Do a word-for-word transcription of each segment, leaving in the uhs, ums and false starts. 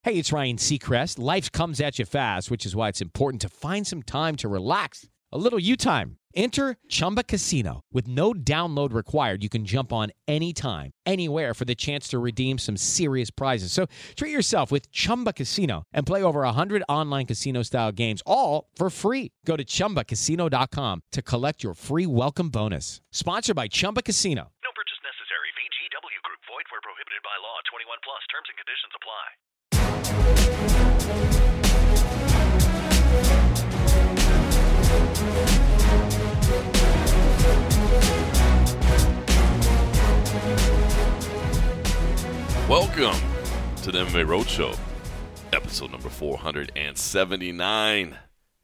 Hey, it's Ryan Seacrest. Life comes at you fast, which is why it's important to find some time to relax. A little you time. Enter Chumba Casino. With no download required, you can jump on anytime, anywhere for the chance to redeem some serious prizes. So treat yourself with Chumba Casino and play over one hundred online casino-style games, all for free. Go to chumba casino dot com to collect your free welcome bonus. Sponsored by Chumba Casino. No purchase necessary. V G W Group. Void where prohibited by law. twenty-one plus. Terms and conditions apply. Welcome to the M M A Roadshow, episode number four hundred seventy-nine.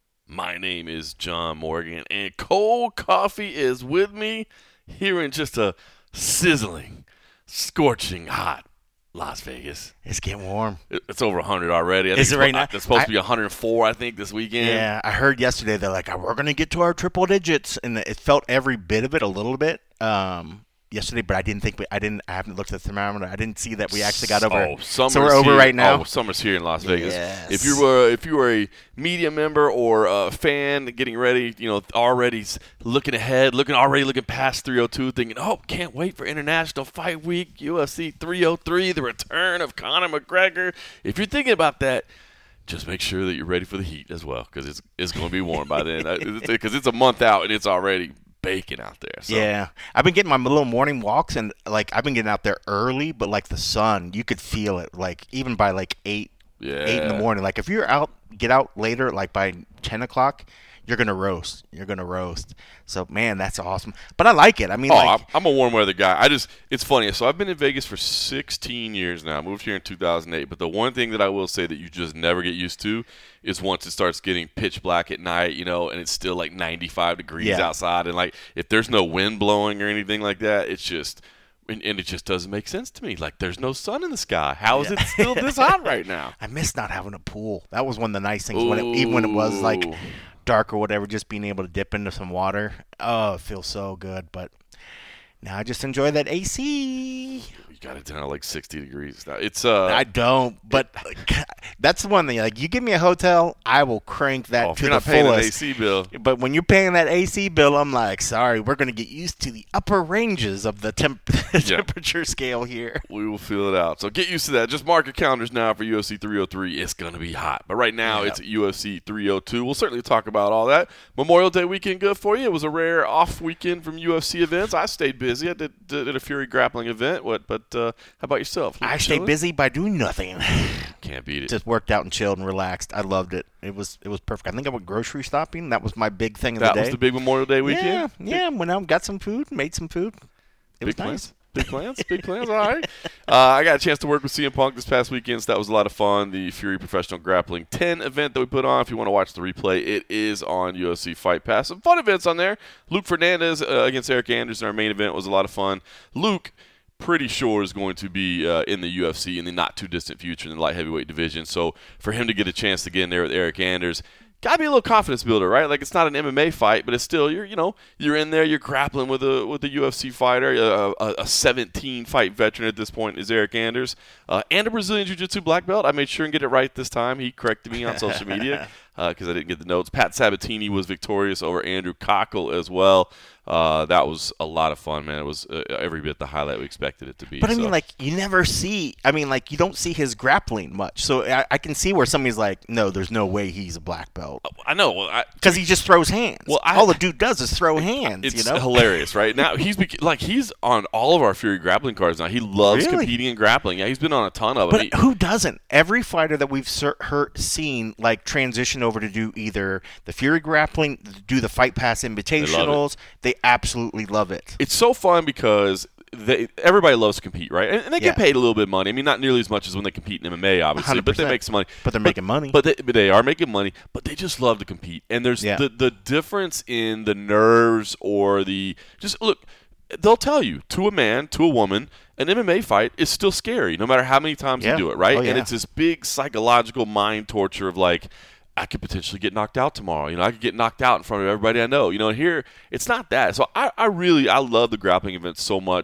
My name is John Morgan, and cold coffee is with me here in just a sizzling, scorching hot Las Vegas. It's getting warm. It's over one hundred already. I Is think it right now? It's supposed I, to be one hundred four, I think, this weekend. Yeah, I heard yesterday they're like, we're going to get to our triple digits, and it felt every bit of it a little bit um, yesterday, but I didn't think we, I didn't. I haven't looked at the thermometer. I didn't see that we actually got over. Oh, summer's so we're over here. right now. Oh, summer's here in Las Vegas. Yes. If you were if you were a media member or a fan getting ready, you know, already looking ahead, looking already looking past three oh two, thinking, oh, can't wait for International Fight Week, U F C three oh three, the return of Conor McGregor. If you're thinking about that, just make sure that you're ready for the heat as well, because it's it's going to be warm by then. Because it's a month out and it's already baking out there. So. Yeah, I've been getting my little morning walks, and like I've been getting out there early, but like the sun, you could feel it. Like even by like eight, yeah. eight in the morning. Like if you're out, get out later, like by ten o'clock, you're gonna roast. You're gonna roast. So man, that's awesome. But I like it. I mean, oh, like, I'm, I'm a warm weather guy. I just, it's funny. So I've been in Vegas for sixteen years now. I moved here in two thousand eight. But the one thing that I will say that you just never get used to is once it starts getting pitch black at night, you know, and it's still like ninety-five degrees yeah. outside, and like if there's no wind blowing or anything like that, it's just. And, and it just doesn't make sense to me. Like, there's no sun in the sky. How is yeah. it still this hot right now? I miss not having a pool. That was one of the nice things. When it, even when it was like dark or whatever, just being able to dip into some water. Oh, it feels so good. But now I just enjoy that A C. You got it down to like sixty degrees now. It's uh. I don't, but that's the one thing. Like, you give me a hotel, I will crank that oh, if to you're the not paying an A fullest. C bill. But when you're paying that A C bill, I'm like, sorry, we're going to get used to the upper ranges of the temp- temperature scale here. We will feel it out. So get used to that. Just mark your calendars now for U F C three oh three. It's going to be hot. But right now, yeah. it's U F C three oh two. We'll certainly talk about all that. Memorial Day weekend good for you. It was a rare off weekend from U F C events. I stayed busy. I did, did a Fury grappling event. What? But uh, how about yourself? I stayed busy by doing nothing. Can't beat it. Just worked out and chilled and relaxed. I loved it. It was it was perfect. I think I went grocery shopping. That was my big thing of that the day. That was the big Memorial Day weekend? Yeah, big, yeah. Went out, got some food, made some food. It big was plans. nice. Big plans, big plans. All right. Uh, I got a chance to work with C M Punk this past weekend, so that was a lot of fun. The Fury Professional Grappling ten event that we put on. If you want to watch the replay, it is on U F C Fight Pass. Some fun events on there. Luke Fernandez uh, against Eric Anders in our main event was a lot of fun. Luke, pretty sure, is going to be uh, in the U F C in the not-too-distant future in the light heavyweight division. So for him to get a chance to get in there with Eric Anders, gotta be a little confidence builder, right? Like, it's not an M M A fight, but it's still, you're you know you're in there, you're grappling with a with a U F C fighter, a, a, a seventeen fight veteran at this point is Eric Anders, uh, and a Brazilian Jiu-Jitsu black belt. I made sure and get it right this time. He corrected me on social media because uh, I didn't get the notes. Pat Sabatini was victorious over Andrew Cockle as well. Uh, that was a lot of fun, man. It was uh, every bit the highlight we expected it to be. But I so. mean, like, you never see, I mean, like, you don't see his grappling much. So I, I can see where somebody's like, no, there's no way he's a black belt. I know. Because he just throws hands. Well, I, all the dude does is throw hands, it's you know? hilarious, right? Now, he's beca- like, he's on all of our Fury grappling cards now. He loves Really? competing in grappling. Yeah, he's been on a ton of them. But who doesn't? Every fighter that we've ser- heard, seen, like, transition over to do either the Fury grappling, do the Fight Pass Invitationals, they, they absolutely love it. It's so fun because they, everybody loves to compete, right? And, and they Yeah. get paid a little bit of money. I mean, not nearly as much as when they compete in M M A, obviously, one hundred but they percent. make some money. But they're making money. But they, but they are making money, but they just love to compete. And there's Yeah. the, the difference in the nerves or the – just look, they'll tell you, to a man, to a woman, an M M A fight is still scary no matter how many times Yeah. you do it, right? Oh, yeah. And it's this big psychological mind torture of like – I could potentially get knocked out tomorrow. You know, I could get knocked out in front of everybody I know. You know, here it's not that. So I, I really I love the grappling events so much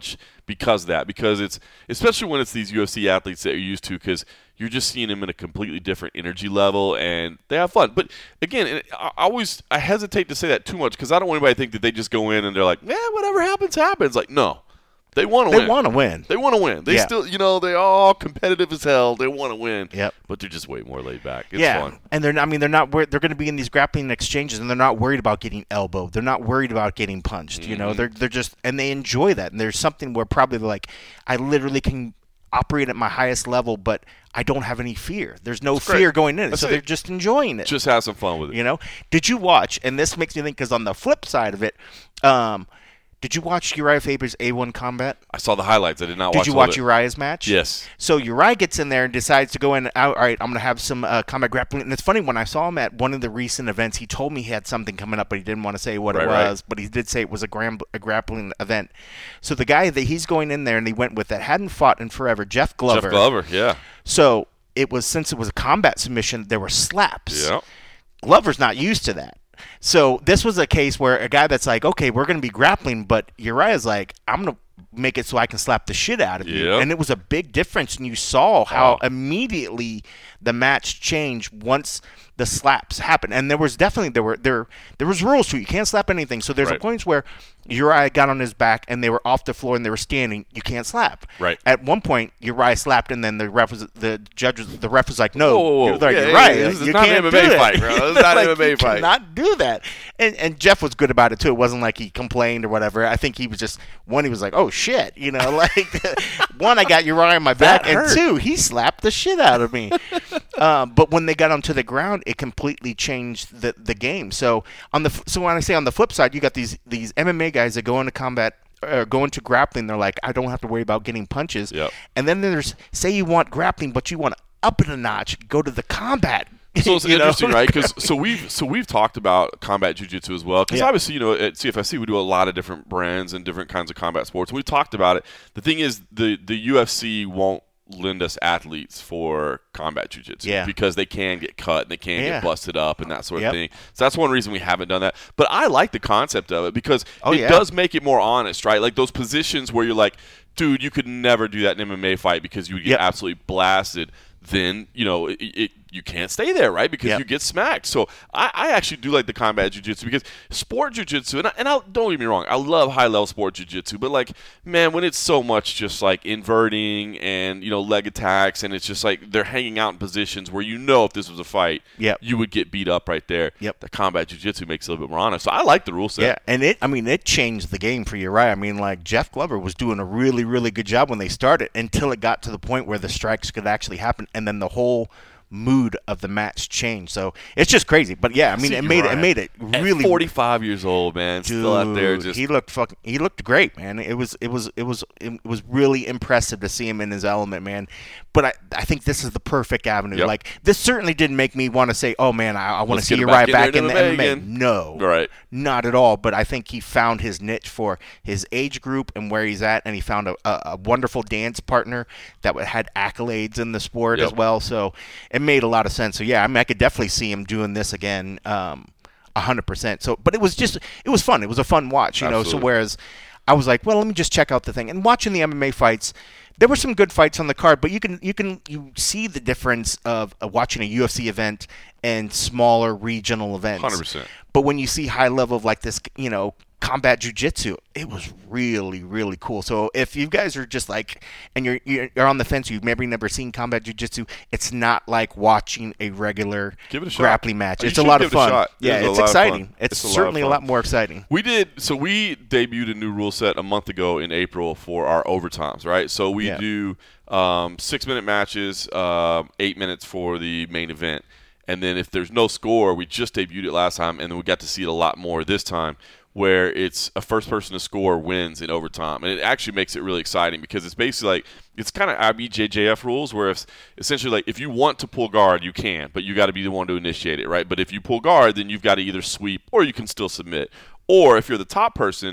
because of that. Because it's especially when it's these U F C athletes that you're used to, because you're just seeing them in a completely different energy level, and they have fun. But again, I always I hesitate to say that too much because I don't want anybody to think that they just go in and they're like, yeah, whatever happens, happens. Like, no. They want to They win. want to win. They want to win. They Yeah. still, you know, they're all competitive as hell. They want to win. Yep. But they're just way more laid back. It's yeah, fun. and they're not, I mean they're not wor- they're going to be in these grappling exchanges, and they're not worried about getting elbowed. They're not worried about getting punched. You know, Mm-hmm. they're they're just and they enjoy that. And there's something where probably they're like, I literally can operate at my highest level, but I don't have any fear. There's no That's great. fear going in it, That's so it. they're just enjoying it. Just have some fun with it. You know, did you watch? And this makes me think because on the flip side of it, um, did you watch Uriah Faber's A one Combat? I saw the highlights. I did not Did watch you all of watch it. Uriah's match? Yes. So Uriah gets in there and decides to go in. All right, I'm going to have some uh, combat grappling. And it's funny, when I saw him at one of the recent events, he told me he had something coming up, but he didn't want to say what Right, it right. was. But he did say it was a, gram- a grappling event. So the guy that he's going in there and he went with that hadn't fought in forever, Jeff Glover. Jeff Glover, yeah. So it was, since it was a combat submission, there were slaps. Yeah. Glover's not used to that. So this was a case where a guy that's like, okay, we're going to be grappling, but Uriah's like, I'm going to make it so I can slap the shit out of you. Yep. And it was a big difference, and you saw how Oh. immediately the match changed once the slaps happened. And there was definitely there were there there was rules to it. You can't slap anything. So there's Right. a point where Uriah got on his back and they were off the floor and they were standing. You can't slap. Right. At one point, Uriah slapped, and then the ref was the judge was, the ref was like, no, Whoa, whoa, whoa. He was like, Yeah, you're yeah, right. yeah, this is you not an can't M do M A that. fight, bro. This is not an Like, M M A you fight. cannot do that. And and Jeff was good about it too. It wasn't like he complained or whatever. I think he was just one. He was like, oh shit, you know, like one, I got Uriah on my back, That and hurt. two, he slapped the shit out of me. um, but when they got onto the ground, it completely changed the the game. So on the f- so when I say on the flip side, you got these these M M A guys that go into combat. Uh, go into grappling, they're like, I don't have to worry about getting punches. Yep. And then there's, say you want grappling, but you want to up it a notch, go to the combat. So it's You know? interesting, right? Because so we've so we've talked about combat jiu-jitsu as well. Because Yeah. obviously, you know, at C F S C we do a lot of different brands and different kinds of combat sports. We've talked about it. The thing is, the the U F C won't lend us athletes for combat jiu-jitsu Yeah. because they can get cut and they can Yeah. get busted up and that sort of Yep. thing. So that's one reason we haven't done that. But I like the concept of it because Oh, it yeah. does make it more honest, right? Like those positions where you're like, dude, you could never do that in an M M A fight because you would get Yep. absolutely blasted. Then you know it, it, you can't stay there, right? Because Yep. you get smacked. So I, I actually do like the combat jiu-jitsu because sport jiu-jitsu, and, I, and I, don't get me wrong, I love high-level sport jiu-jitsu, but like, man, when it's so much just like inverting and, you know, leg attacks, and it's just like they're hanging out in positions where you know if this was a fight, Yep. you would get beat up right there. Yep. The combat jiu-jitsu makes it a little bit more honest. So I like the rule set. Yeah, and it, I mean, it changed the game for Uriah. I mean, like, Jeff Glover was doing a really, really good job when they started until it got to the point where the strikes could actually happen, and then the whole mood of the match changed. So it's just crazy. But yeah, I mean, See, it made it, it Uriah, made it at really forty-five years old, man, Dude, still out there just he looked fucking. He looked great, man. It was, it was, it was, it was really impressive to see him in his element, man. But I, I think this is the perfect avenue. Yep. Like, this certainly didn't make me want to say, "Oh man, I, I want to Let's see get him Uriah back back in in there the in M M A." again. No, Right. not at all. But I think he found his niche for his age group and where he's at, and he found a, a, a wonderful dance partner that had accolades in the sport Yep. as well. So it made a lot of sense. So yeah, I mean, I could definitely see him doing this again. Um, A hundred percent. So, but it was just, it was fun. It was a fun watch, you know. So Absolutely. whereas I was like, well, let me just check out the thing. And watching the M M A fights, there were some good fights on the card, but you can, you can, you see the difference of uh, watching a U F C event and smaller regional events. one hundred percent. But when you see high level of like this, you know, combat jiu-jitsu, it was really, really cool. So if you guys are just like, and you're you're on the fence, you've maybe never seen combat jiu-jitsu, it's not like watching a regular Give it a shot. grappling match. You It's a should lot give of it a fun. shot. It Yeah, is a it's lot of fun. exciting. It's, It's a lot of certainly a fun. lot more exciting. We did so we debuted a new rule set a month ago in April for our overtimes, right? So we Yeah. do um, six minute matches, um, eight minutes for the main event, and then if there's no score, we just debuted it last time, and then we got to see it a lot more this time, where it's a first person to score wins in overtime, and it actually makes it really exciting because it's basically like it's kind of I B J J F rules, where it's essentially like if you want to pull guard, you can, but you got to be the one to initiate it, right? But if you pull guard, then you've got to either sweep or you can still submit, or if you're the top person,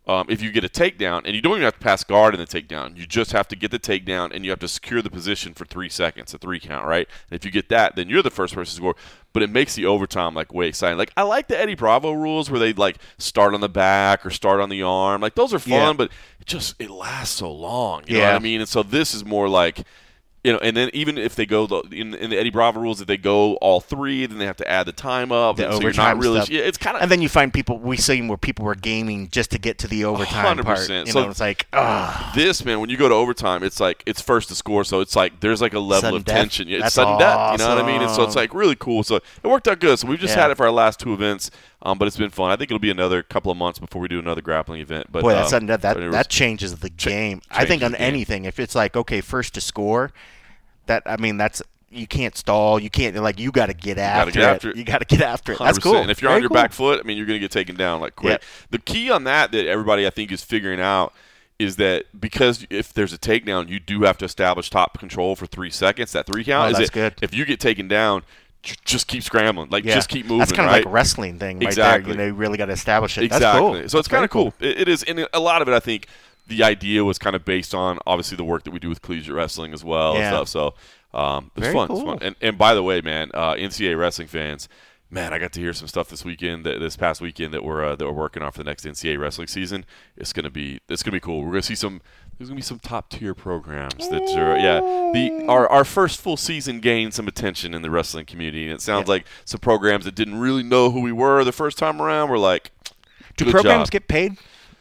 Um, if you get a takedown, and you don't even have to pass guard in the takedown, you just have to get the takedown, and you have to secure the position for three seconds, a three count, right? And if you get that, then you're the first person to score. But it makes the overtime like way exciting. Like I like the Eddie Bravo rules where they like start on the back or start on the arm. Like those are fun, Yeah. but it just it lasts so long. You know Yeah. what I mean? And so this is more like. You know, and then even if they go the, in, in the Eddie Bravo rules, if they go all three, then they have to add the time up. The and so you're overtime not really, stuff. yeah, it's kind of. And then you find people, we seen where people were gaming just to get to the overtime one hundred part. percent. You So know, it's like, ah. This, man, when you go to overtime, it's like it's first to score, so it's like there's like a level Sudden of death. tension. Yeah, it's That's sudden death. You know what I mean? And so it's awesome. like really cool. So it worked out good. So we've just Yeah. had it for our last two events, um, but it's been fun. I think it'll be another couple of months before we do another grappling event. But Boy, that um, sudden death, that, but it was- that changes the game. I think changes on the game. anything, if it's like, okay, first to score, that I mean, that's you can't stall. You can't like you got to get after get it. after it. You got to get after it. one hundred That's percent. cool. And if you're Very on your cool. back foot, I mean, you're going to get taken down like quick. Yep. The key on that that everybody I think is figuring out is that because if there's a takedown, you do have to establish top control for three seconds. That three count Oh, is that's it, good. If you get taken down, j- just keep scrambling, like Yeah. just keep moving. That's kind of right? like a wrestling thing, right Exactly. there. You know, you really got to establish it. Exactly. That's cool. So it's That's kind of very cool. It, it is, and a lot of it, I think, the idea was kind of based on obviously the work that we do with collegiate wrestling as well Yeah. and stuff. So um, it's Very fun. cool. It's fun. And, and by the way, man, uh, N C double A wrestling fans, man, I got to hear some stuff this weekend, that, this past weekend that we're uh, that we're working on for the next N C double A wrestling season. It's gonna be it's gonna be cool. We're gonna see some. There's gonna be some top tier programs that are yeah. The our our first full season gained some attention in the wrestling community, and it sounds Yeah. like some programs that didn't really know who we were the first time around were like, Do good programs job. get paid?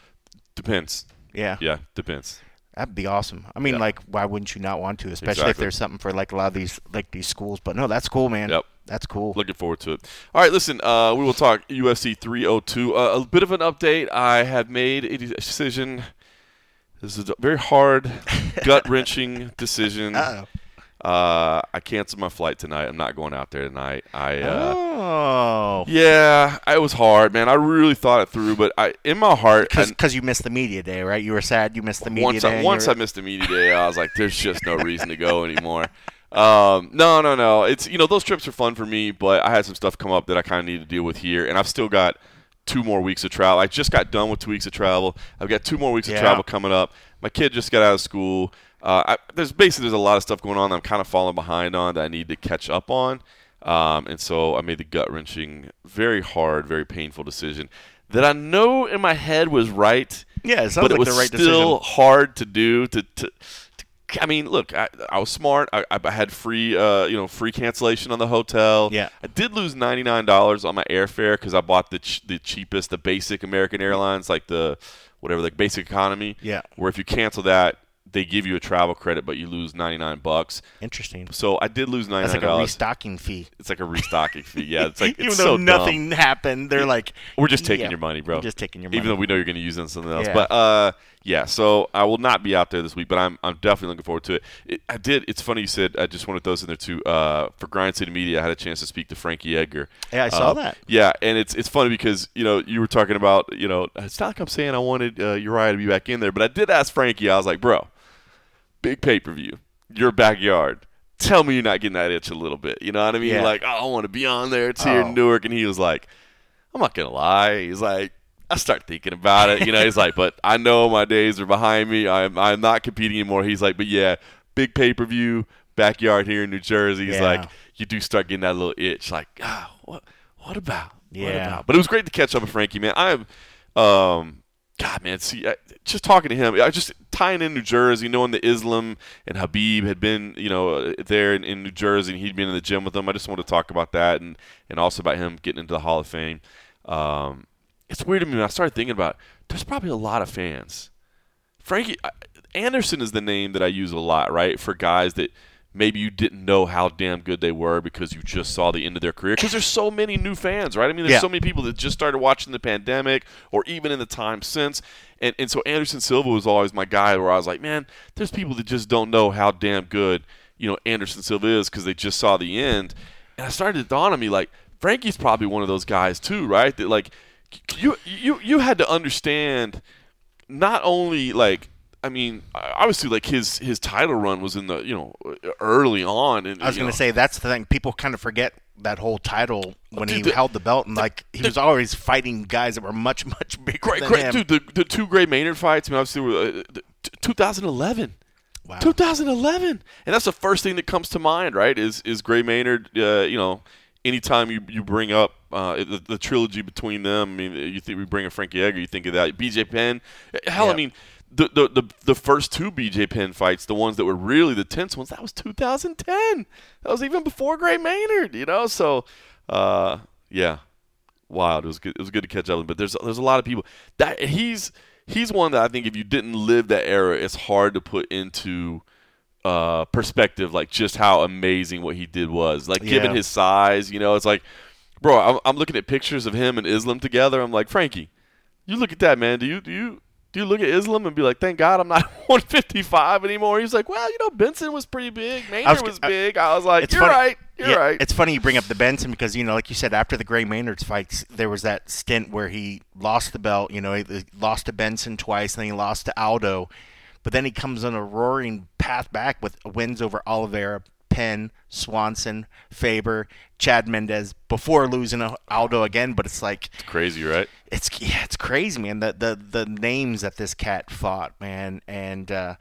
Depends. Yeah. Yeah, depends. That'd be awesome. I mean, Yeah. like, why wouldn't you not want to? Especially if Exactly. there's something for like a lot of these like these schools. But no, that's cool, man. Yep. That's cool. Looking forward to it. All right, listen, uh, we will talk U F C three oh two. Uh, a bit of an update. I have made a decision. This is a very hard, gut-wrenching decision. Uh-oh. Uh, I canceled my flight tonight. I'm not going out there tonight. I uh, Oh. yeah, it was hard, man. I really thought it through, but I in my heart, I- Because you missed the media day, right? You were sad you missed the media once day. I, you once were- I missed the media day, I was like, "There's just no reason to go anymore." Um, no, no, no. It's you know those trips are fun for me, but I had some stuff come up that I kind of need to deal with here, and I've still got two more weeks of travel. I just got done with two weeks of travel. I've got two more weeks Yeah. of travel coming up. My kid just got out of school. Uh, I, there's basically there's a lot of stuff going on that I'm kind of falling behind on that I need to catch up on, um, and so I made the gut wrenching, very hard, very painful decision that I know in my head was right. Yeah, it sounds but it like was the right still decision. hard to do. To, to, to I mean, look, I, I was smart. I, I had free, uh, you know, free cancellation on the hotel. Yeah. I did lose ninety nine dollars on my airfare because I bought the ch- the cheapest, the basic American Airlines, like the whatever, like basic economy. Yeah. Where if you cancel that, they give you a travel credit, but you lose ninety nine bucks. Interesting. So I did lose ninety That's nine like a dollars. restocking fee. It's like a restocking fee. Yeah, it's like Even it's though so nothing dumb. happened, they're like, We're just taking yeah, your money, bro. we're just taking your money. Even though we know you're going to use it on something else. Yeah. But, uh, yeah, so I will not be out there this week, but I'm I'm definitely looking forward to it. it. I did. It's funny you said, I just wanted those in there too. Uh, for Grind City Media, I had a chance to speak to Frankie Edgar. Yeah, I saw Uh, that. Yeah, and it's it's funny because, you know, you were talking about, you know, it's not like I'm saying I wanted uh, Uriah to be back in there, but I did ask Frankie, I was like, bro, big pay-per-view, your backyard. Tell me you're not getting that itch a little bit. You know what I mean? Yeah. Like, oh, I want to be on there. It's here Oh. in Newark. And he was like, I'm not going to lie. He's like, I start thinking about it. You know, he's like, but I know my days are behind me. I'm I'm not competing anymore. He's like, but yeah, big pay-per-view, backyard here in New Jersey. He's Yeah. like, you do start getting that little itch. Like, ah, what what about? What Yeah. about? But it was great to catch up with Frankie, man. I am, um, God, man, see, I, just talking to him, I just tying in New Jersey, knowing that Islam and Habib had been, you know, uh, there in, in New Jersey, and he'd been in the gym with them. I just wanted to talk about that, and and also about him getting into the Hall of Fame. Um, it's weird to me when I started thinking about it, there's probably a lot of fans. Frankie I- Anderson is the name that I use a lot, right, for guys that maybe you didn't know how damn good they were because you just saw the end of their career. Because there's so many new fans, right? I mean, there's Yeah. so many people that just started watching the pandemic or even in the time since. And and so Anderson Silva was always my guy where I was like, man, there's people that just don't know how damn good, you know, Anderson Silva is because they just saw the end. And I started to dawn on me, like, Frankie's probably one of those guys too, right? That, like, you you you had to understand not only, like, I mean, obviously, like his his title run was in the you know early on. And I was going to say that's the thing. People kind of forget that whole title when dude, he the, held the belt, and like he the, was always fighting guys that were much much bigger great, than great, him. Dude, the, the two Gray Maynard fights. I mean, obviously, were uh, twenty eleven. Wow. twenty eleven, and that's the first thing that comes to mind, right? Is is Gray Maynard? Uh, you know, anytime you, you bring up uh, the, the trilogy between them, I mean, you think we bring a Frankie Edgar, you think of that. B J Penn, hell, yep. I mean, the, the the the first two B J Penn fights, the ones that were really the tense ones, that was two thousand ten. That was even before Gray Maynard, you know. So, uh, yeah, wild. It was good. It was good to catch up. But there's there's a lot of people that he's he's one that I think if you didn't live that era, it's hard to put into uh, perspective, like just how amazing what he did was. Like, yeah. given his size, you know, it's like, bro, I'm, I'm looking at pictures of him and Islam together. I'm like, Frankie, you look at that, man. Do you do you do you look at Islam and be like, thank God I'm not one fifty-five anymore? He's like, well, you know, Benson was pretty big. Maynard was, was big. I was like, you're funny. right. You're yeah, right. It's funny you bring up the Benson because, you know, like you said, after the Gray Maynard's fights, there was that stint where he lost the belt. You know, he lost to Benson twice, then he lost to Aldo. But then he comes on a roaring path back with wins over Oliveira, Penn, Swanson, Faber, Chad Mendez before losing to Aldo again. But it's like it's crazy, right? It's yeah, it's crazy, man. The the the names that this cat fought, man, and uh,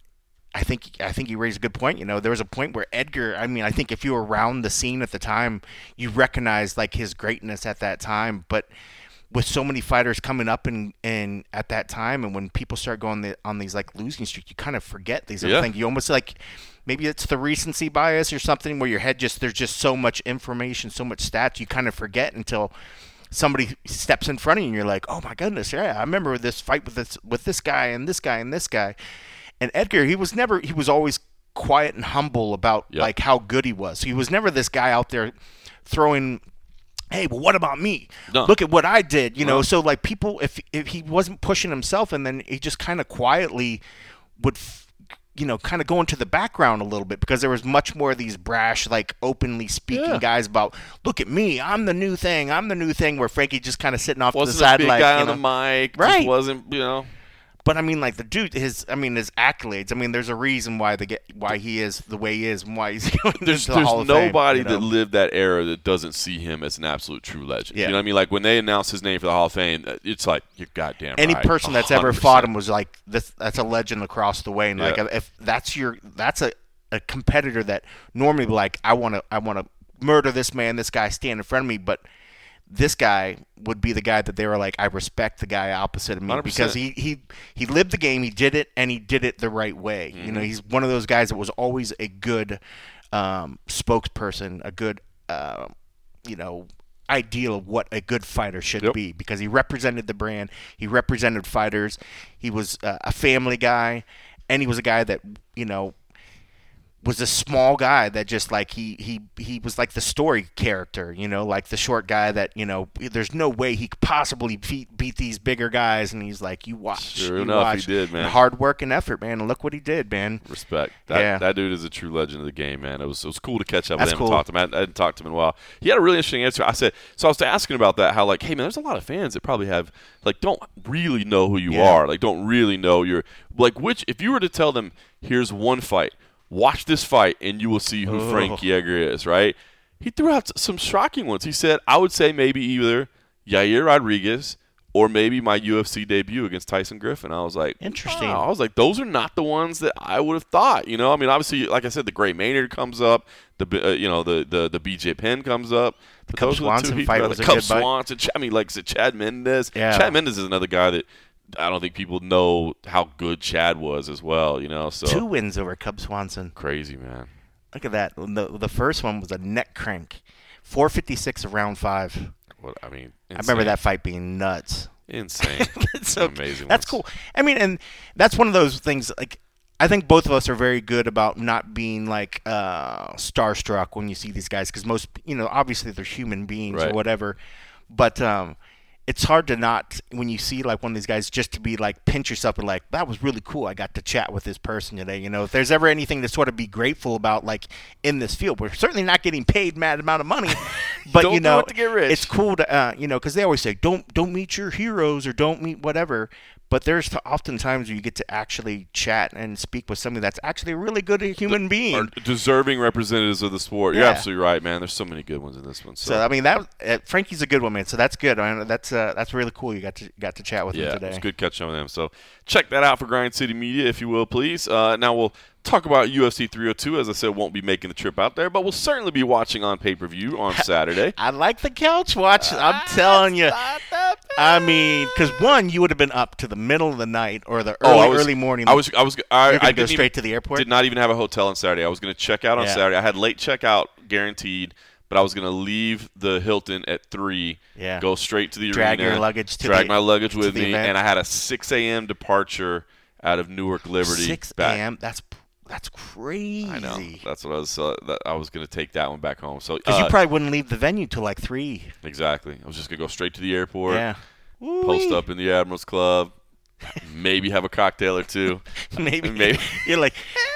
I think I think you raised a good point. You know, there was a point where Edgar. I mean, I think if you were around the scene at the time, you recognized like his greatness at that time, but with so many fighters coming up and, and at that time, and when people start going the, on these like losing streaks, you kind of forget these other yeah. things. You almost like maybe it's the recency bias or something where your head just there's just so much information, so much stats, you kind of forget until somebody steps in front of you and you're like, oh my goodness, yeah, I remember this fight with this with this guy and this guy and this guy. And Edgar, he was never he was always quiet and humble about yep. like how good he was. He was never this guy out there throwing, hey, well, what about me? No. Look at what I did, you know. No. So like people, if if he wasn't pushing himself, and then he just kind of quietly would, you know, kind of go into the background a little bit because there was much more of these brash, like openly speaking yeah. guys about, look at me, I'm the new thing, I'm the new thing. Where Frankie just kind of sitting off wasn't to the side, a big like guy you on know, the mic, right? Just wasn't you know. But I mean, like the dude, his I mean, his accolades. I mean, there's a reason why they get why he is the way he is, and why he's going there's, to the there's Hall of nobody Fame, you know? that lived that era that doesn't see him as an absolute true legend. Yeah. You know what I mean? Like when they announced his name for the Hall of Fame, it's like you're goddamn Any right. person that's one hundred ever percent. fought him was like this. That's a legend across the way. And Yeah. like if that's your that's a, a competitor that normally be like I want to I want to murder this man, this guy stand in front of me, but this guy would be the guy that they were like, I respect the guy opposite of me one hundred percent. because he, he, he lived the game, he did it, and he did it the right way. Mm-hmm. You know, he's one of those guys that was always a good um, spokesperson, a good, uh, you know, ideal of what a good fighter should Yep. be because he represented the brand, he represented fighters, he was uh, a family guy, and he was a guy that, you know, was a small guy that just like he he he was like the story character, you know, like the short guy that, you know, there's no way he could possibly beat, beat these bigger guys, and he's like, you watch, Sure you enough, watch. he did, man. And hard work and effort, man. And look what he did, man. Respect. That, Yeah. that dude is a true legend of the game, man. It was it was cool to catch up That's with him cool. and talk to him. I hadn't, I hadn't talked to him in a while. He had a really interesting answer. I said, so I was asking about that, how like, hey man, there's a lot of fans that probably have like don't really know who you Yeah. are, like don't really know your like which. If you were to tell them, here's one fight, watch this fight, and you will see who Oh. Frankie Edgar is, right? He threw out some shocking ones. He said, I would say maybe either Yair Rodriguez or maybe my U F C debut against Tyson Griffin. I was like, Interesting. wow. I was like, those are not the ones that I would have thought. You know, I mean, obviously, like I said, the Gray Maynard comes up. The uh, you know the, the the B J Penn comes up. The But Cub those are the Swanson two he fight threw out. was The a Cub good fight. Swanson. I mean, like I said, Chad Mendez. Yeah. Chad Mendez is another guy that I don't think people know how good Chad was as well. You know, so Two wins over Cub Swanson. crazy, man. Look at that. The the first one was a neck crank, four fifty-six of round five. What I mean, I remember insane. that fight being nuts. Insane. That's so Amazing That's ones. cool. I mean, and that's one of those things. Like, I think both of us are very good about not being like uh, starstruck when you see these guys, because most, you know, obviously they're human beings Right. or whatever. But um, it's hard to not, when you see like one of these guys, just to be like pinch yourself and like, that was really cool. I got to chat with this person today. You know, if there's ever anything to sort of be grateful about, like in this field, we're certainly not getting paid mad amount of money, but Don't you do know, it to get rich. it's cool to, uh, you know, because they always say don't don't meet your heroes or don't meet whatever. but there's t- often times where you get to actually chat and speak with somebody that's actually a really good human being. Are deserving representatives of the sport. You're Yeah. absolutely right, man. There's so many good ones in this one. So, So I mean that uh, Frankie's a good one, man. So that's good. I mean, that's uh, that's really cool. You got to got to chat with yeah, him it today. was good catching up with them. So check that out for Grind City Media, if you will, please. Uh, now we'll talk about U F C three oh two. As I said, won't be making the trip out there, but we'll certainly be watching on pay-per-view on Saturday. I like the couch watch. I'm telling you. I mean, because one, you would have been up to the middle of the night or the early oh, I was, early morning. I was I was I, You're gonna I go didn't straight even, to the airport. Did not even have a hotel on Saturday. I was going to check out on Yeah. Saturday. I had late checkout guaranteed, but I was going to leave the Hilton at three. Yeah. Go straight to the Drag arena. your luggage to drag the- my luggage to with the me, event. and I had a six a.m. departure out of Newark Liberty. six back. a.m. That's that's crazy. I know. That's what I was. Uh, that I was going to take that one back home. So Because uh, you probably wouldn't leave the venue till like three. exactly. I was just going to go straight to the airport. Yeah. Post Woo-wee. up in the Admirals Club. Maybe have a cocktail or two. Maybe. Maybe. You're like.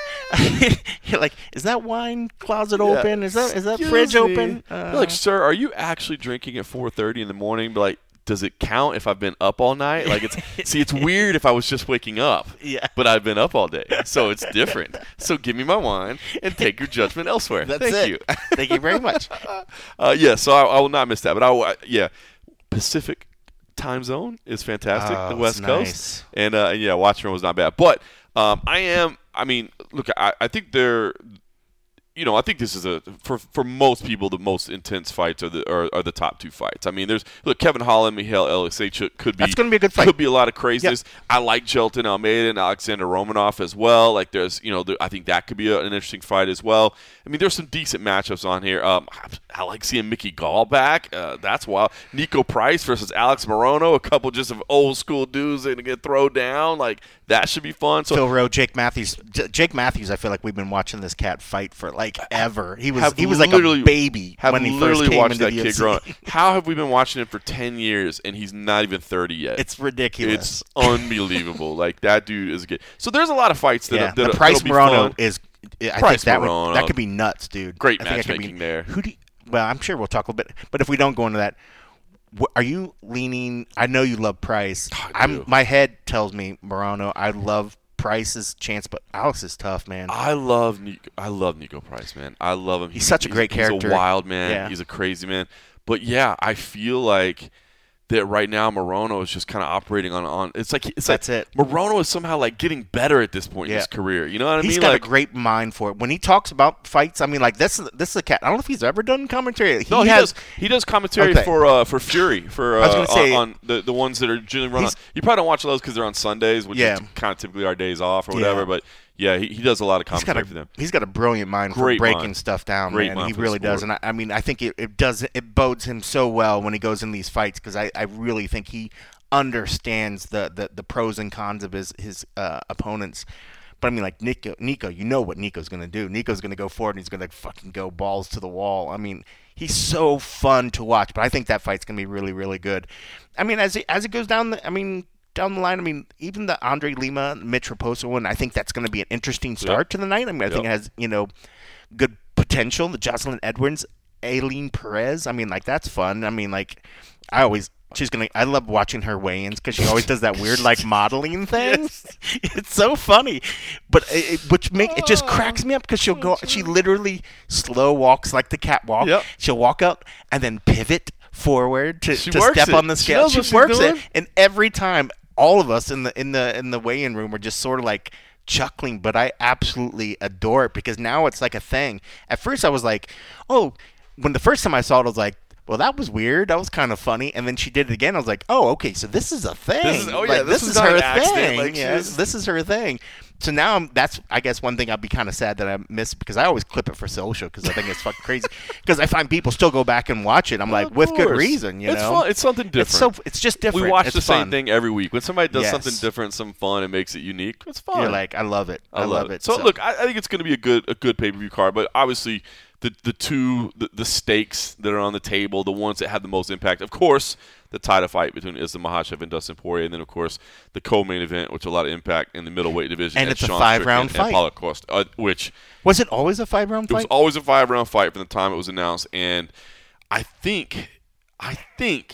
You're like, is that wine closet Yeah. open? Is that is that Excuse fridge me. open? They're Uh, like, sir, are you actually drinking at four thirty in the morning? But like, does it count if I've been up all night? Like, it's see, it's weird if I was just waking up. Yeah. But I've been up all day, so it's different. So give me my wine and take your judgment elsewhere. That's Thank it. you. Thank you very much. Uh, yeah, so I, I will not miss that. But I, will- I yeah, Pacific time zone is fantastic. Oh, the West it's Coast, nice. and uh, and yeah, Watchman was not bad. But um, I am. I mean, look, I, I think they're. You know, I think this is a for for most people the most intense fights are the are, are the top two fights. I mean, there's look Kevin Holland, Mihail Elisichuk could be That's gonna be a good fight. Could be a lot of craziness. I like Jelton Almeida and Alexander Romanov as well. Like there's you know there, I think that could be a, an interesting fight as well. I mean, there's some decent matchups on here. Um, I, I like seeing Mickey Gall back. Uh, that's wild. Nico Price versus Alex Morono, a couple just of old school dudes that get thrown down. Like that should be fun. So Phil Rowe, Jake Matthews. J- Jake Matthews, I feel like we've been watching this cat fight for like ever. He was have he was like literally- a baby have when he literally first came watched into that the kid U F C. growing up. How have we been watching him for ten years and he's not even thirty yet? It's ridiculous. It's unbelievable. Like that dude is good. So there's a lot of fights that yeah, that the Price that'll be Morono fun. is. I Price think that would, Morono. that could be nuts, dude. Great I think that could matchmaking be, there. Who do? You, well, I'm sure we'll talk a little bit, but if we don't go into that, wh- are you leaning? I know you love Price. I I'm. do. My head tells me Morono. I love Price's chance, but Alex is tough, man. I love Nico, I love Nico Price, man. I love him. He's such a great He's character. a wild man. Yeah. He's a crazy man. But yeah, I feel like that right now Morono is just kind of operating on on. It's like it's That's like it. Morono is somehow like getting better at this point in Yeah. his career. You know what I He's mean? got like, a great mind for it. When he talks about fights, I mean, like this is this is a cat. I don't know if he's ever done commentary. He No, he has. does. He does commentary Okay. for uh, for Fury for uh, I was gonna say- on, on the the ones that are generally run on. He's- You probably don't watch those because they're on Sundays, which Yeah. is kind of typically our days off or whatever. Yeah. But yeah, he, he does a lot of He's got commentary a for them. he's got a brilliant mind Great for breaking mind. stuff down, Great man. mind He for the really does, sport. and I, I mean, I think it, it does it bodes him so well when he goes in these fights because I, I really think he understands the, the, the pros and cons of his his uh, opponents. But I mean, like Nico, Nico, you know what Nico's gonna do. Nico's gonna go forward and he's gonna fucking go balls to the wall. I mean, he's so fun to watch. But I think that fight's gonna be really, really good. I mean, as it, as it goes down, the, I mean. Down the line, I mean, even the Andre Lima, Mitch Raposo one, I think that's going to be an interesting start Yep. to the night. I mean, I think it Yep. has, you know, good potential. The Jocelyn Edwards, Aileen Perez, I mean, like, that's fun. I mean, like, I always, she's going to, I love watching her weigh-ins because she always does that weird, like, modeling thing. It's so funny. But, it, it- which make, it just cracks me up because she'll go, she literally slow walks like the catwalk. Yep. She'll walk up and then pivot forward to, She to works step it. on the She scale. knows She, what she's works doing. it. And every time, all of us in the in the in the weigh-in room are just sort of like chuckling, but I absolutely adore it because now it's like a thing. At first, I was like, "Oh," when the first time I saw it, I was like, "Well, that was weird. That was kind of funny." And then she did it again. I was like, "Oh, okay, so this is a thing. This is- oh, Like, yeah, this this, is is not her an accident. thing. Like, she yeah, is- this is her thing." So now I'm, that's, I guess, one thing I'd be kind of sad that I missed because I always clip it for social because I think it's fucking crazy. Because I find people still go back and watch it. I'm like, Of with good course. reason, you it's know. Fun. It's something different. It's so it's just different. We watch It's the fun. same thing every week. When somebody does Yes. something different, some fun, and makes it unique, it's fun. You're like, I love it. I, love it. So, look, I, I think it's going to be a good a good pay per view card, but obviously the the two the, the stakes that are on the table, the ones that have the most impact, of course, the title fight between Islam Makhachev and Dustin Poirier, and then of course the co-main event, which a lot of impact in the middleweight division, And at it's a Sean five-round Strickland and fight. Paulo Costa, uh, which was it always a five round it was fight? always a five round fight from the time it was announced, and I think I think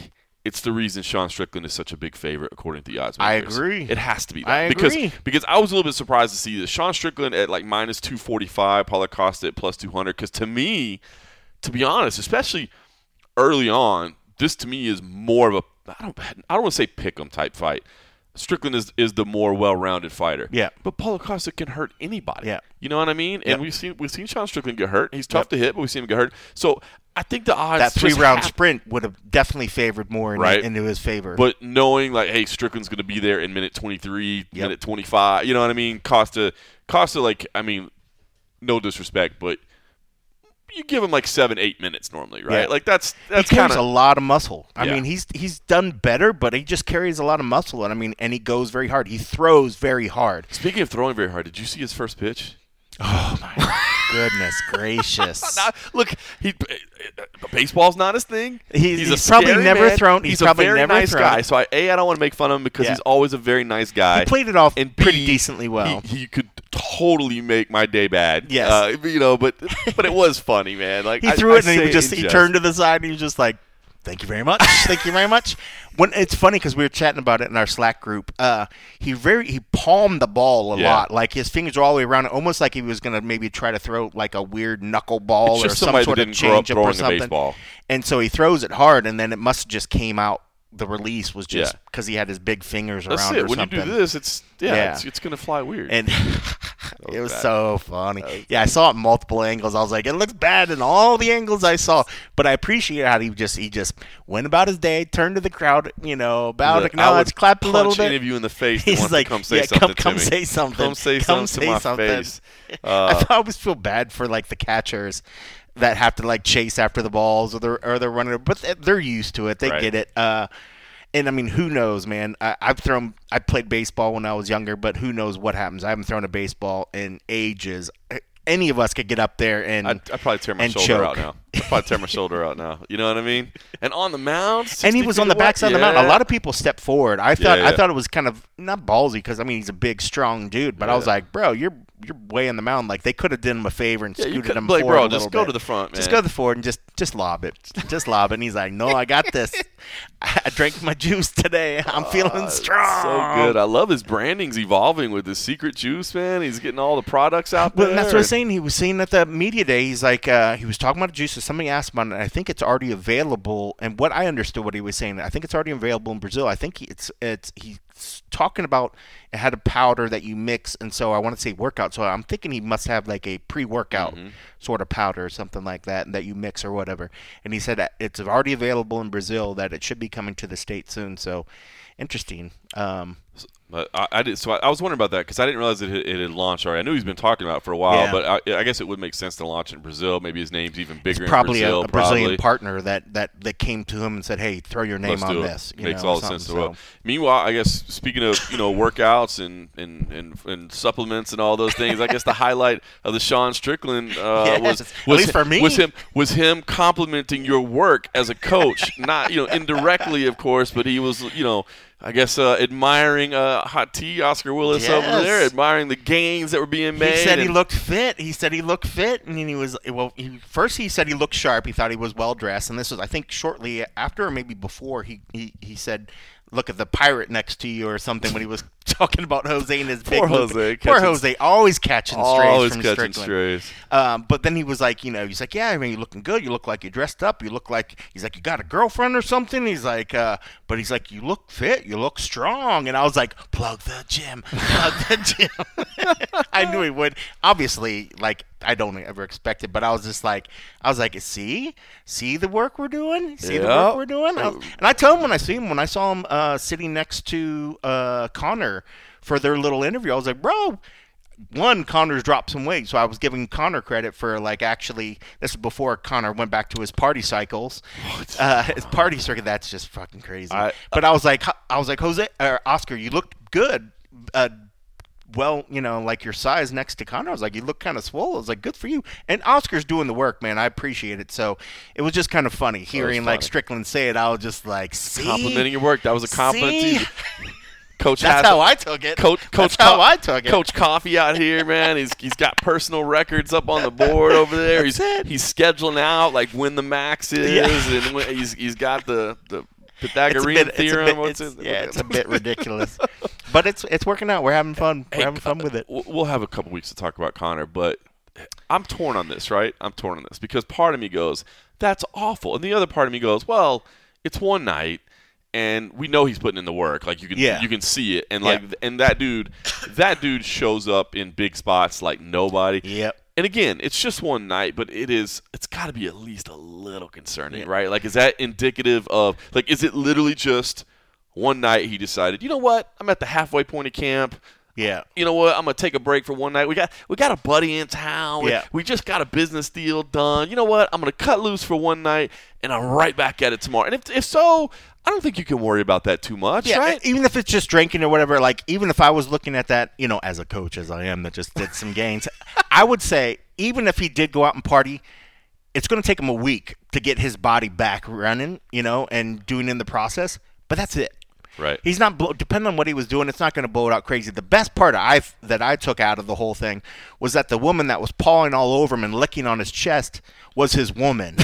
it's the reason Sean Strickland is such a big favorite according to the odds I makers. agree. It has to be that. I because, agree. Because I was a little bit surprised to see that Sean Strickland at like minus two forty-five, Paulo Costa at plus two hundred. Because to me, to be honest, especially early on, this to me is more of a I don't I don't want to say pick'em type fight. Strickland is, is the more well-rounded fighter. Yeah. But Paulo Costa can hurt anybody. Yeah. You know what I mean? Yep. And we've seen we've seen Sean Strickland get hurt. He's tough Yep. to hit, but we've seen him get hurt. So I think the odds That just three-round have- sprint would have definitely favored more in, Right. into his favor. But knowing like, hey, Strickland's going to be there in minute twenty-three, Yep. minute twenty-five. You know what I mean? Costa, Costa, like I mean, no disrespect, but you give him like seven, eight minutes normally, right? Yeah. Like that's that's he carries kind a of lot of muscle. I Yeah. mean, he's he's done better, but he just carries a lot of muscle, and I mean, and he goes very hard. He throws very hard. Speaking of throwing very hard, did you see his first pitch? Oh my goodness gracious! Nah, look, he baseball's not his thing. He's- He's, he's a probably scary never man. thrown- He's, he's a probably very never nice thrown. guy. So I, a, I don't want to make fun of him because Yeah. he's always a very nice guy. He played it off and pretty B, decently well. He, he could totally make my day bad. Yes. uh, you know, but but it was funny, man. Like He I- threw I it, and he say would just in he jest. turned to the side, and he was just like, "Thank you very much, thank you very much." When it's funny because we were chatting about it in our Slack group. Uh, he very he palmed the ball a Yeah. lot, like his fingers were all the way around it, almost like he was gonna maybe try to throw like a weird knuckleball It's or just some somebody sort that of didn't grow up change up throwing or the something. baseball. And so he throws it hard, and then it must have just came out. The release was just Yeah. because he had his big fingers That's around it. or When something. you do this, it's yeah, Yeah. it's, it's gonna fly weird. And was it was bad. so funny. Yeah, I saw it in multiple angles. I was like, it looks bad in all the angles I saw. But I appreciate how he just he just went about his day, turned to the crowd, you know, bowed, Look, I acknowledged, would clapped a little punch bit. any of you in the face that He's wants like, to come say yeah, something come, come to me. say something. Come say Come something say to my something. face. I Uh, always feel bad for like the catchers that have to like chase after the balls or they're or they're running, but they're used to it. They Right. get it. Uh, And I mean, who knows, man? I, I've thrown, I played baseball when I was younger, but who knows what happens? I haven't thrown a baseball in ages. Any of us could get up there and I'd, I'd probably tear my and shoulder out choke. now. I'd probably tear my shoulder out now. You know what I mean? And on the mound, and he sixty was feet on the away? backside of the Yeah. mountain. A lot of people stepped forward. I thought Yeah, I yeah. thought it was kind of not ballsy because I mean he's a big, strong dude. But I was Yeah. like, bro, you're you're way on the mound. Like they could have done him a favor and Yeah, you scooted could, him like, forward bro, a just little go bit. to the front, man. Just go to the forward and just just lob it, just lob it. And he's like, no, I got this. I drank my juice today. I'm feeling Uh, strong. So good. I love his branding's evolving with his secret juice, man. He's getting all the products out Well, there. that's what I was saying. He was saying at the media day, he's like, uh, he was talking about juices. Somebody asked about it. And I think it's already available. And what I understood what he was saying, I think it's already available in Brazil. I think he, it's it's he's talking about it had a powder that you mix, and so I want to say workout. So I'm thinking he must have like a pre-workout Mm-hmm. sort of powder or something like that, and that you mix or whatever. And he said that it's already available in Brazil. That it should be coming to the States soon. So interesting. Um, But I, I did. So I, I was wondering about that because I didn't realize it had, it had launched already. I knew he's been talking about it for a while, Yeah. but I, I guess it would make sense to launch it in Brazil. Maybe his name's even bigger probably in Brazil. a, a Brazilian probably. partner that, that, that came to him and said, "Hey, throw your name Let's on do it. this." You Makes know, all the something, sense in the world. so. Meanwhile, I guess speaking of you know workouts and, and, and, and supplements and all those things, I guess the highlight of the Sean Strickland uh, Yes, was at was, least for me. was him was him complimenting your work as a coach, not you know indirectly, of course, but he was you know. I guess uh, admiring uh, Hot T, Oscar Willis over Yes. there, admiring the gains that were being made. He said he and- looked fit. He said he looked fit, and he was well. He, first, he said he looked sharp. He thought he was well dressed, and this was, I think, shortly after or maybe before. He he, he said, "Look at the pirate next to you," or something when he was talking about Jose and his Poor big look. Jose, Poor catching- Jose, always catching strays always from catching Strickland. strays. Um, but then he was like, you know, he's like, yeah, I mean, you're looking good. You look like you're dressed up. You look like, he's like, you got a girlfriend or something. He's like, uh, but he's like, you look fit. You look strong. And I was like, plug the gym. Plug the gym. I knew he would. Obviously, like, I don't ever expect it, but I was just like, I was like, see, see the work we're doing, see the Yeah. work we're doing. I was- and I told him when I see him, when I saw him uh, sitting next to uh, Connor for their little interview, I was like, bro. One, Connor's dropped some weight, so I was giving Connor credit for like actually. This is before Connor went back to his party cycles, uh, his party circuit. That's just fucking crazy. I- but I was like, I was like, Jose or Oscar, you looked good. Uh, well, you know, like your size next to Connor. I was like, you look kind of swole. I was like, good for you. And Oscar's doing the work, man. I appreciate it. So it was just kind of funny hearing like funny. Strickland say it. I was just like, see, Complimenting your work. That was a compliment See? to you. Coach That's has how a- I took it. Coach, Coach, That's how Co- I took it. Coach Coffee out here, man. He's he's got personal records up on the board over there. That's he's it. he's scheduling out like when the max is, Yeah. and when, he's he's got the the Pythagorean bit, theorem. Bit, What's it's, it? yeah, it's a bit ridiculous, but it's it's working out. We're having fun. We're Hey, having fun with it. We'll have a couple weeks to talk about Conor, but I'm torn on this, right? I'm torn on this because part of me goes, that's awful, and the other part of me goes, well, it's one night. And we know he's putting in the work. Like you can, yeah. you can see it. And like, yeah. and that dude, that dude shows up in big spots like nobody. Yep. And again, it's just one night, but it is. It's got to be at least a little concerning, yeah. right? Like, is that indicative of like? Is it literally just one night he decided? You know what? I'm at the halfway point of camp. Yeah. You know what? I'm gonna take a break for one night. We got we got a buddy in town. Yeah. We, we just got a business deal done. You know what? I'm gonna cut loose for one night, and I'm right back at it tomorrow. And if if so, I don't think you can worry about that too much, yeah, right? Even if it's just drinking or whatever, like even if I was looking at that, you know, as a coach as I am that just did some gains, I would say even if he did go out and party, it's going to take him a week to get his body back running, you know, and doing in the process. But that's it. Right. He's not blow, depending on what he was doing. It's not going to blow it out crazy. The best part I that I took out of the whole thing was that the woman that was pawing all over him and licking on his chest was his woman.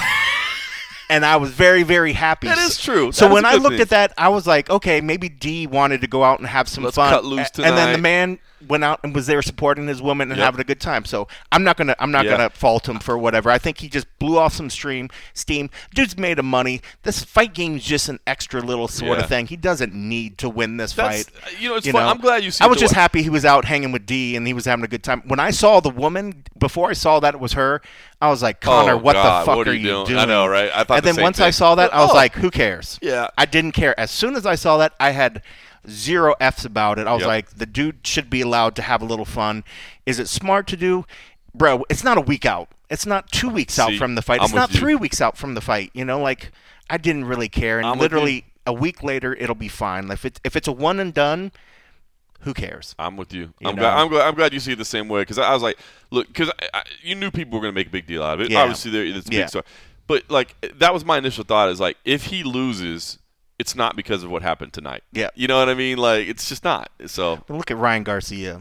And I was very, very happy. That is true. So that when I looked thing. at that, I was like, okay, maybe D wanted to go out and have some Let's fun. cut loose And then the tonight. man went out and was there supporting his woman and Yep. having a good time. So I'm not gonna, I'm not Yeah. gonna fault him for whatever. I think he just blew off some stream, steam. Dude's made of money. This fight game's just an extra little sort Yeah. of thing. He doesn't need to win this That's, fight. you know, it's you fun. know? I'm glad you see. I was the just way- happy he was out hanging with D and he was having a good time. When I saw the woman, before I saw that it was her, I was like, Connor, Oh, what God, the fuck what are you doing? I know, right? I thought and the then same once I thing. saw that, I was Oh. like, who cares? Yeah. I didn't care. As soon as I saw that, I had zero F's about it. I was Yep. like, the dude should be allowed to have a little fun. Is it smart to do? Bro, it's not a week out. It's not two weeks out See, from the fight. I'm It's not with you. three weeks out from the fight. You know, like, I didn't really care. And I'm with literally a week later, it'll be fine. If it's, if it's a one and done, who cares? I'm with you. You I'm know? glad. I'm glad. I'm glad you see it the same way because I, I was like, look, because you knew people were going to make a big deal out of it. Yeah. Obviously, there it's a Yeah. big story. But like that was my initial thought is like if he loses, it's not because of what happened tonight. Yeah. You know what I mean? Like it's just not. So But look at Ryan Garcia.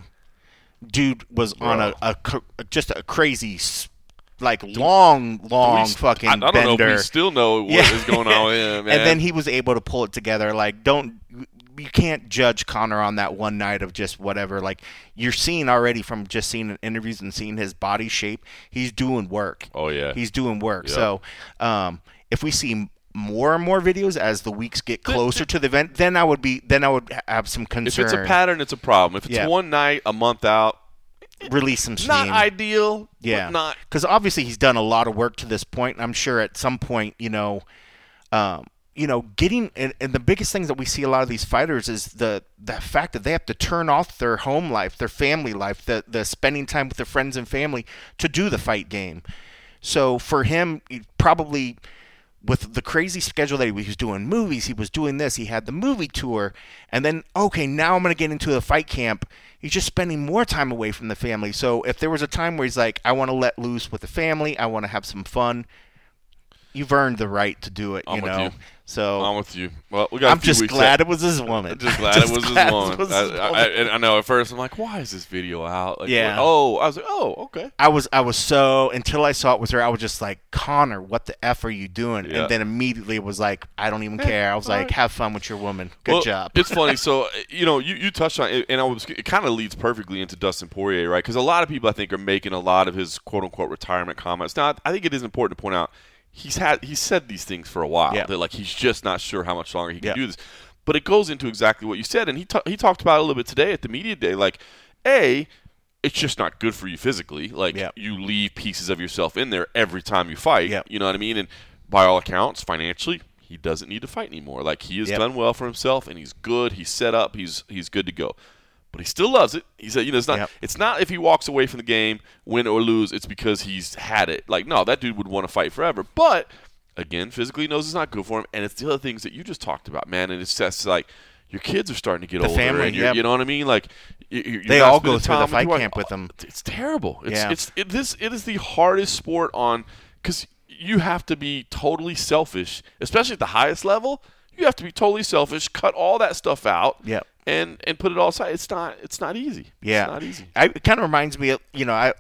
Dude was on a, a cr- just a crazy, s- like long, long we- fucking I, I don't bender. know if we still know what Yeah. is going on with him, man. And then he was able to pull it together. Like, don't you can't judge Connor on that one night of just whatever. Like, you're seeing already from just seeing interviews and seeing his body shape. He's doing work. Oh, yeah. he's doing work. Yep. So, um, if we see more and more videos as the weeks get closer to the event, then I would be then I would have some concern. if it's a pattern, it's a problem. If it's Yeah. one night, a month out, Release some steam. not ideal. Yeah, but not. because obviously he's done a lot of work to this point. I'm sure at some point, you know, um, you know, getting and, and the biggest things that we see a lot of these fighters is the the fact that they have to turn off their home life, their family life, the the spending time with their friends and family to do the fight game. So for him, he probably with the crazy schedule that he was doing movies, he was doing this, he had the movie tour, and then, okay, now I'm going to get into the fight camp. He's just spending more time away from the family. So if there was a time where he's like, I want to let loose with the family, I want to have some fun, you've earned the right to do it, I'm you with know. you. So I'm with you. Well, we got. a I'm few just weeks glad left. it was his woman. I'm just glad Just it was his glad it woman. was I, his I, woman. I, and I know at first I'm like, why is this video out? Like, Yeah. what- oh, I was like, oh, okay. I was I was so until I saw it was her, I was just like, Connor, what the F are you doing? Yeah. And then immediately it was like, I don't even care. I was all like, right. have fun with your woman. Good Well, job. It's funny. So you know, you, you touched on it, and I was it kind of leads perfectly into Dustin Poirier, right? Because a lot of people I think are making a lot of his quote unquote retirement comments. Now, I think it is important to point out he's had he's said these things for a while. Yeah. That like he's just not sure how much longer he can Yeah. do this. But it goes into exactly what you said, and he ta- he talked about it a little bit today at the media day. Like, a, it's just not good for you physically. Like, Yeah. you leave pieces of yourself in there every time you fight. Yeah. You know what I mean? And by all accounts, financially, he doesn't need to fight anymore. Like, he has Yep. done well for himself, and he's good. He's set up. He's he's good to go. But he still loves it. He said, you know, it's not Yep. it's not if he walks away from the game, win or lose, it's because he's had it. Like, no, that dude would want to fight forever. But again, physically he knows it's not good for him, and it's the other things that you just talked about, man. And it's just like your kids are starting to get The older, family, and you're, yep. you know what I mean. Like you- you're, They you're not all go spending through the time fight your wife. camp with them. It's terrible. It's Yeah. it's it, this it is the hardest sport on because you have to be totally selfish, especially at the highest level. You have to be totally selfish, cut all that stuff out, Yep. and and put it all aside. It's not it's not easy. Yeah, it's not easy. I, it kind of reminds me of, you know, I, I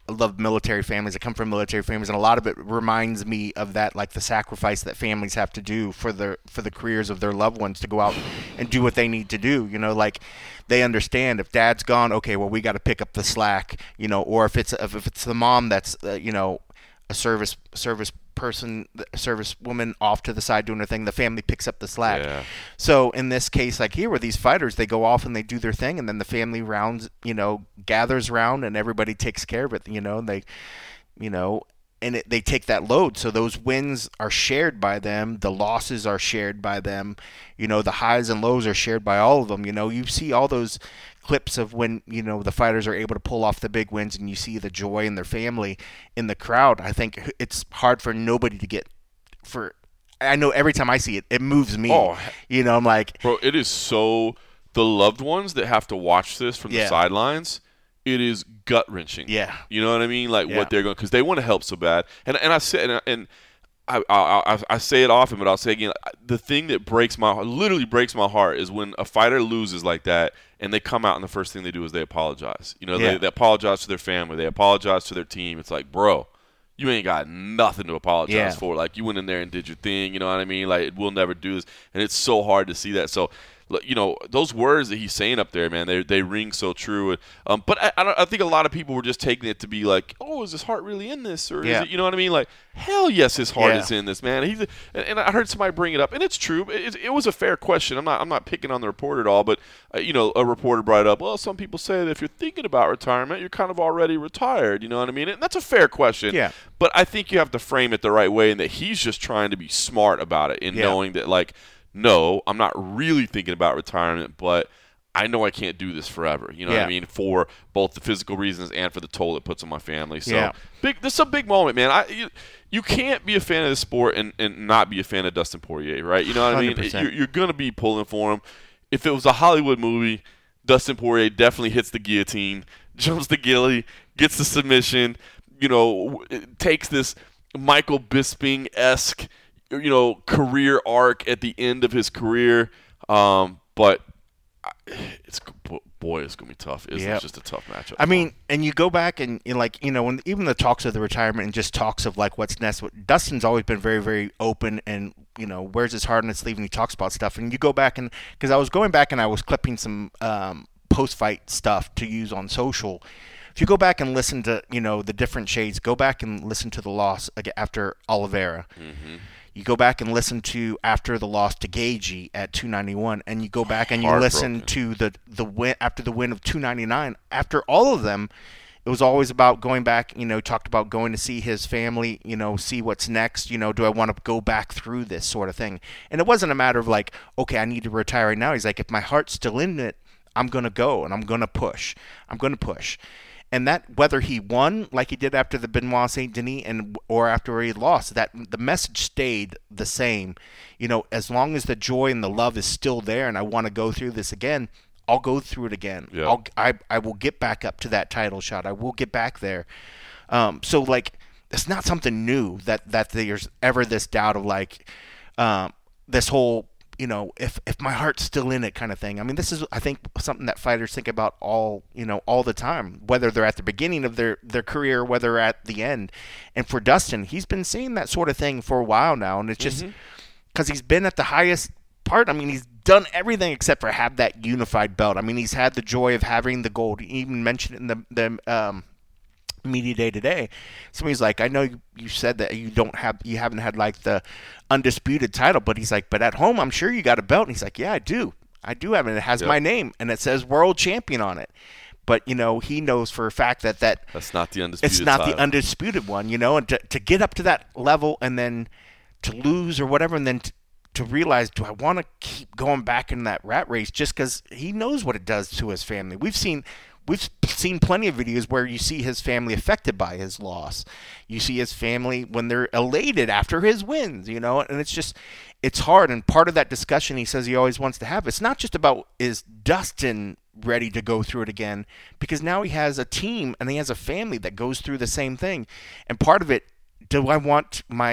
love military families. I come from military families, and a lot of it reminds me of that, like the sacrifice that families have to do for their for the careers of their loved ones to go out and do what they need to do. You know, like they understand if dad's gone, okay, well we got to pick up the slack. You know, or if it's if it's the mom that's uh, you know a service service person, service woman off to the side doing her thing, the family picks up the slack. Yeah. So in this case, like here, where these fighters, they go off and they do their thing, and then the family rounds, you know, gathers around, and everybody takes care of it. You know, and they, you know, and it, they take that load. So those wins are shared by them. The losses are shared by them. You know, the highs and lows are shared by all of them. You know, you see all those clips of when, you know, the fighters are able to pull off the big wins, and you see the joy in their family in the crowd. I think it's hard for nobody to get for I know every time I see it, it moves me. Oh, you know, I'm like, bro, it is so the loved ones that have to watch this from Yeah. the sidelines. It is gut wrenching. Yeah. You know what I mean? Like Yeah. what they're going, because they want to help so bad. And and I say and, I- and I, I I I say it often, but I'll say it again. The thing that breaks my heart, literally breaks my heart, is when a fighter loses like that, and they come out and the first thing they do is they apologize. You know, Yeah. they, they apologize to their family, they apologize to their team. It's like, bro, you ain't got nothing to apologize Yeah. for. Like, you went in there and did your thing. You know what I mean? Like, we'll never do this, and it's so hard to see that. So, look, you know, those words that he's saying up there, man, they they ring so true. Um, but I I, don't, I think a lot of people were just taking it to be like, oh, is his heart really in this, or Yeah. is it? You know what I mean? Like, hell yes, his heart Yeah. is in this, man. He's a, and, and I heard somebody bring it up, and it's true. It, it was a fair question. I'm not I'm not picking on the reporter at all, but uh, you know, a reporter brought it up. Well, some people say that if you're thinking about retirement, you're kind of already retired. You know what I mean? And that's a fair question. Yeah. But I think you have to frame it the right way, and that he's just trying to be smart about it, in Yeah. knowing that, like, no, I'm not really thinking about retirement, but I know I can't do this forever. You know what Yeah. I mean? For both the physical reasons and for the toll it puts on my family. So Yeah. big. This is a big moment, man. I you, you can't be a fan of the sport and, and not be a fan of Dustin Poirier, right? You know what I mean? one hundred percent. You're, you're gonna be pulling for him. If it was a Hollywood movie, Dustin Poirier definitely hits the guillotine, jumps the gilly, gets the submission. You know, w- takes this Michael Bisping-esque, you know, career arc at the end of his career. Um, but I- it's boy, it's gonna be tough. It's Yep. just a tough matchup. I mean, and you go back and, and like, you know, when even the talks of the retirement and just talks of like what's next. Dustin's always been very, very open and, you know, wears his heart on his sleeve, and he talks about stuff. And you go back and because I was going back and I was clipping some um, post-fight stuff to use on social. If you go back and listen to, you know, the different shades, go back and listen to the loss ag- after Oliveira. Mm-hmm. You go back and listen to after the loss to Gagey at two ninety-one, and you go back and you listen to the the win after the win of two ninety-nine. After all of them, it was always about going back. You know, talked about going to see his family. You know, see what's next. You know, do I want to go back through this sort of thing? And it wasn't a matter of like, okay, I need to retire right now. He's like, if my heart's still in it, I'm gonna go and I'm gonna push. I'm gonna push. And that, whether he won like he did after the Benoit Saint Denis and or after he lost, that the message stayed the same. You know, as long as the joy and the love is still there, and I want to go through this again, I'll go through it again. Yeah. I'll, I I will get back up to that title shot. I will get back there. Um, so like, it's not something new that that there's ever this doubt of like, um, this whole, you know, if if my heart's still in it kind of thing. I mean, this is, I think, something that fighters think about all, you know, all the time, whether they're at the beginning of their, their career, whether at the end. And for Dustin, he's been saying that sort of thing for a while now, and it's just because he's been at the highest part. I mean, he's done everything except for have that unified belt. I mean, he's had the joy of having the gold. He even mentioned it in the, the um, media day today. Somebody's like, I know you, you said that you don't have, you haven't had like the undisputed title, but he's like, but at home, I'm sure you got a belt. And he's like, yeah, I do. I do have it. It has Yep. my name and it says world champion on it. But, you know, he knows for a fact that, that That's not the undisputed. it's not title. the undisputed one, you know, and to, to get up to that level and then to lose or whatever, and then to, to realize, do I want to keep going back in that rat race just because he knows what it does to his family? We've seen we've seen plenty of videos where you see his family affected by his loss. You see his family when they're elated after his wins, you know, and it's just, it's hard. And part of that discussion he says he always wants to have, it's not just about, is Dustin ready to go through it again? Because now he has a team and he has a family that goes through the same thing. And part of it, do I want my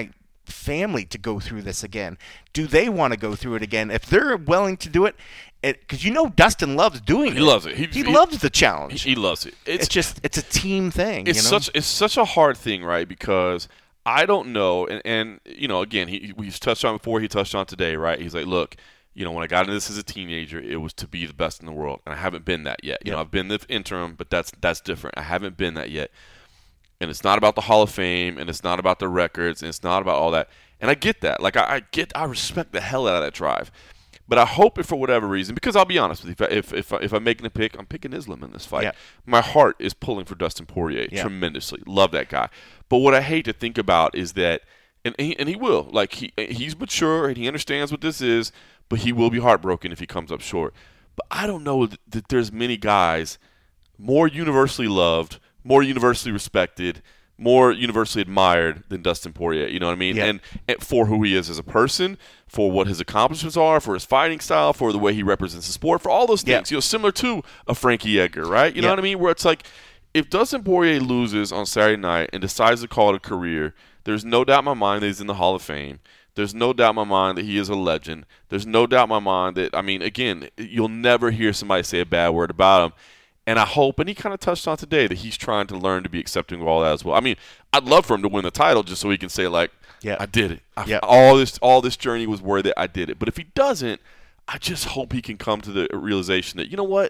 family to go through this again? Do they want to go through it again? If they're willing to do it, because you know Dustin loves doing He it. loves it. He, He, he loves the challenge. He, he loves it. It's, it's just it's a team thing. It's you know? such it's such a hard thing, right? Because I don't know, and, and you know, again, he we've touched on before. He touched on today, right? He's like, look, you know, when I got into this as a teenager, it was to be the best in the world, and I haven't been that yet. You Yep. know, I've been the interim, but that's that's different. I haven't been that yet, and it's not about the Hall of Fame, and it's not about the records, and it's not about all that. And I get that. Like, I, I get, I respect the hell out of that drive. But I hope if for whatever reason, because I'll be honest with you, if if if, if I'm making a pick, I'm picking Islam in this fight. Yeah. My heart is pulling for Dustin Poirier Yeah. tremendously. Love that guy. But what I hate to think about is that, and he, and he will, like he he's mature and he understands what this is, but he will be heartbroken if he comes up short. But I don't know that, that there's many guys more universally loved, more universally respected, more universally admired than Dustin Poirier. You know what I mean? Yeah. And, and for who he is as a person, for what his accomplishments are, for his fighting style, for the way he represents the sport, for all those things. Yeah. You know, similar to a Frankie Edgar, right? You know Yeah. what I mean? Where it's like, if Dustin Poirier loses on Saturday night and decides to call it a career, there's no doubt in my mind that he's in the Hall of Fame. There's no doubt in my mind that he is a legend. There's no doubt in my mind that, I mean, again, you'll never hear somebody say a bad word about him. And I hope, and he kind of touched on today, that he's trying to learn to be accepting of all that as well. I mean, I'd love for him to win the title just so he can say, like, Yeah. I did it. I, Yeah. all this all this journey was worth it. I did it. But if he doesn't, I just hope he can come to the realization that, you know what,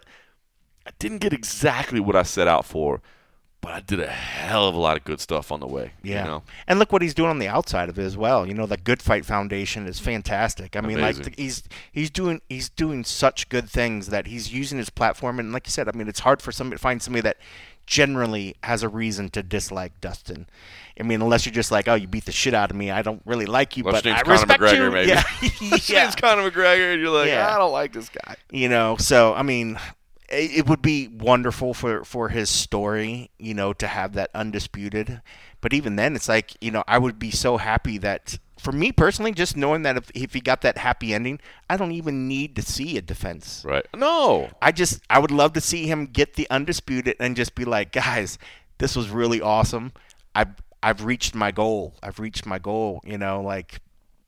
I didn't get exactly what I set out for, but I did a hell of a lot of good stuff on the way. Yeah. You know? And look what he's doing on the outside of it as well. You know, the Good Fight Foundation is fantastic. I mean, Amazing. like the, he's he's doing he's doing such good things that he's using his platform. And like you said, I mean, it's hard for somebody to find somebody that generally has a reason to dislike Dustin. I mean, unless you're just like, oh, you beat the shit out of me. I don't really like you, Unless but your I name's Conor respect McGregor, you. maybe. Yeah. His Yeah. name's Conor McGregor, and you're like, Yeah. I don't like this guy. You know, so I mean, it, it would be wonderful for for his story, you know, to have that undisputed. But even then, it's like, you know, I would be so happy that, for me personally, just knowing that if if he got that happy ending, I don't even need to see a defense. Right. No. I just I would love to see him get the undisputed and just be like, guys, this was really awesome. I've I've reached my goal. I've reached my goal. You know, like,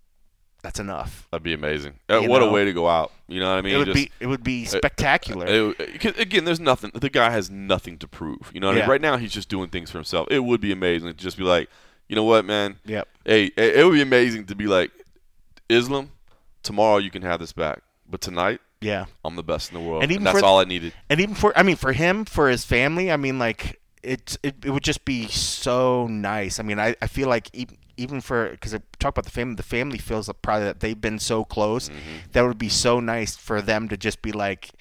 that's enough. That'd be amazing. Uh, You what know? a way to go out. You know what I mean? It would Just- be it would be spectacular. It- it- 'cause again, there's nothing. The guy has nothing to prove. You know what I Yeah. mean? Right now, he's just doing things for himself. It would be amazing to just be like, you know what, man? Yep. Hey, it, it would be amazing to be like, Islam, tomorrow you can have this back, but tonight Yeah. I'm the best in the world, And and, even that's for- all I needed. And even for, I mean, for him, for his family, I mean, like, it, it, it would just be so nice. I mean, I, I feel like even, even for, because I talk about the family, the family feels like probably that they've been so close. Mm-hmm. That would be so nice for them to just be like,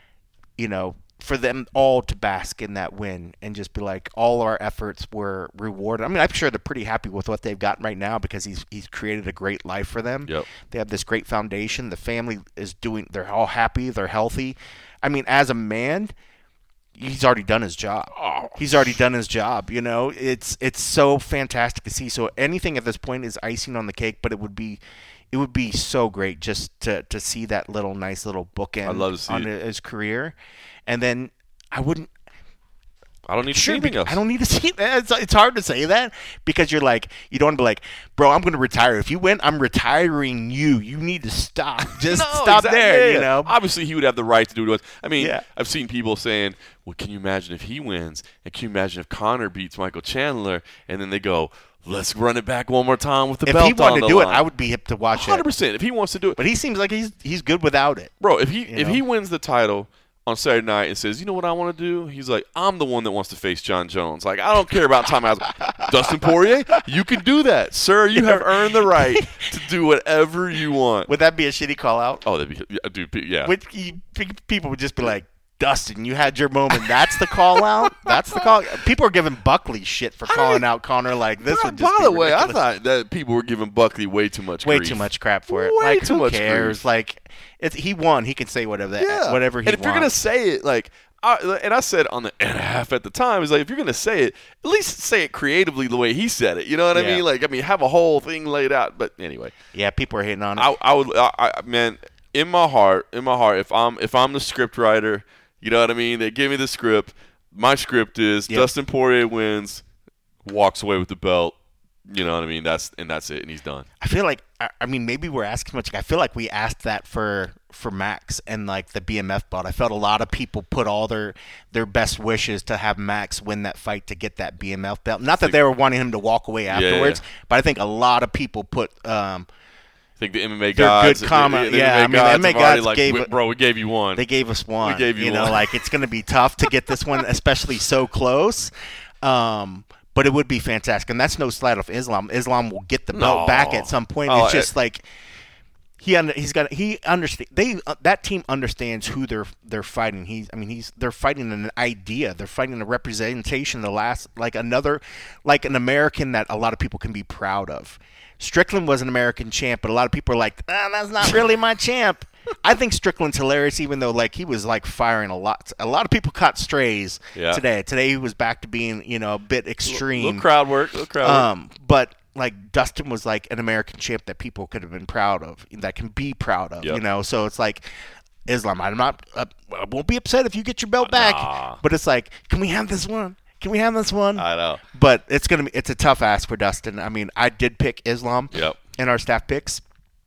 you know, for them all to bask in that win and just be like, all our efforts were rewarded. I mean, I'm sure they're pretty happy with what they've gotten right now because he's he's created a great life for them. Yep. They have this great foundation. The family is doing, they're all happy. They're healthy. I mean, as a man, he's already done his job. Oh. He's already done his job. You know, it's it's so fantastic to see. So anything at this point is icing on the cake, but it would be it would be so great just to, to see that little nice little bookend I'd love to see on it. his career. And then I wouldn't I don't need to see sure anything because- else. I don't need to see that. It's, it's hard to say that because you're like, you don't want to be like, bro, I'm going to retire. If you win, I'm retiring you. You need to stop. Just No, stop exactly. there, Yeah. you know? Obviously, he would have the right to do what he wants. I mean, Yeah. I've seen people saying, well, can you imagine if he wins? And can you imagine if Conor beats Michael Chandler? And then they go, let's run it back one more time with the If belt he wanted on to the do it, line. I would be hip to watch one hundred it. percent. If he wants to do it. But he seems like he's he's good without it. Bro, if he You if know? he wins the title on Saturday night and says, you know what I want to do? He's like, I'm the one that wants to face John Jones. Like, I don't care about timeouts. Dustin Poirier, you can do that. Sir, you have earned the right to do whatever you want. Would that be a shitty call out? Oh, that'd be, yeah, dude, yeah. Would you, people would just be like, Dustin, you had your moment. That's the call out. That's the call. People are giving Buckley shit for calling out Conor. Like this By, would just by be the way, I ridiculous. thought that people were giving Buckley way too much way grief. too much crap for it. Way like too who much cares? grief. Like it's he won. He can say whatever that, Yeah. whatever he And if you're gonna wants. say it, like, I, and I said on the and a half at the time, is like, if you're gonna say it, at least say it creatively the way he said it. You know what I Yeah. mean? Like, I mean, have a whole thing laid out. But anyway, Yeah, people are hating on it. I, I would, I, I, man, in my heart, in my heart, if I'm if I'm the script writer, you know what I mean? They give me the script. My script is Yep. Dustin Poirier wins, walks away with the belt. You know what I mean? That's and that's it, and he's done. I feel like I, I mean maybe we're asking much. Like, I feel like we asked that for for Max and like the B M F belt. I felt a lot of people put all their their best wishes to have Max win that fight to get that B M F belt. Not that they were wanting him to walk away afterwards, yeah, yeah. but I think a lot of people put. Um, I think the M M A They're gods, good comment. the, the Yeah, M M A I mean, the gods M M A have already gods like, gave we- it- bro, we gave you one. They gave us one. We gave you You know, one. like it's going to be tough to get this one, especially so close. Um, but it would be fantastic, and that's no slight of Islam. Islam will get the belt No. back at some point. Oh, It's just like he under, he's got he understand they uh, that team understands who they're they're fighting. He's I mean he's they're fighting an idea. They're fighting a representation. The last like another like an American that a lot of people can be proud of. Strickland was an American champ, but a lot of people are like, ah, that's not really my champ. I think Strickland's hilarious, even though like he was like firing a lot. A lot of people caught strays Yeah. today. Today he was back to being you know a bit extreme. Little crowd work. Little crowd work. Um, but like Dustin was like an American champ that people could have been proud of, that can be proud of, Yep. you know. So it's like Islam. I'm not. Uh, I won't be upset if you get your belt back. Nah. But it's like, can we have this one? Can we have this one? I know. But it's gonna be. It's a tough ask for Dustin. I mean, I did pick Islam Yep. in our staff picks,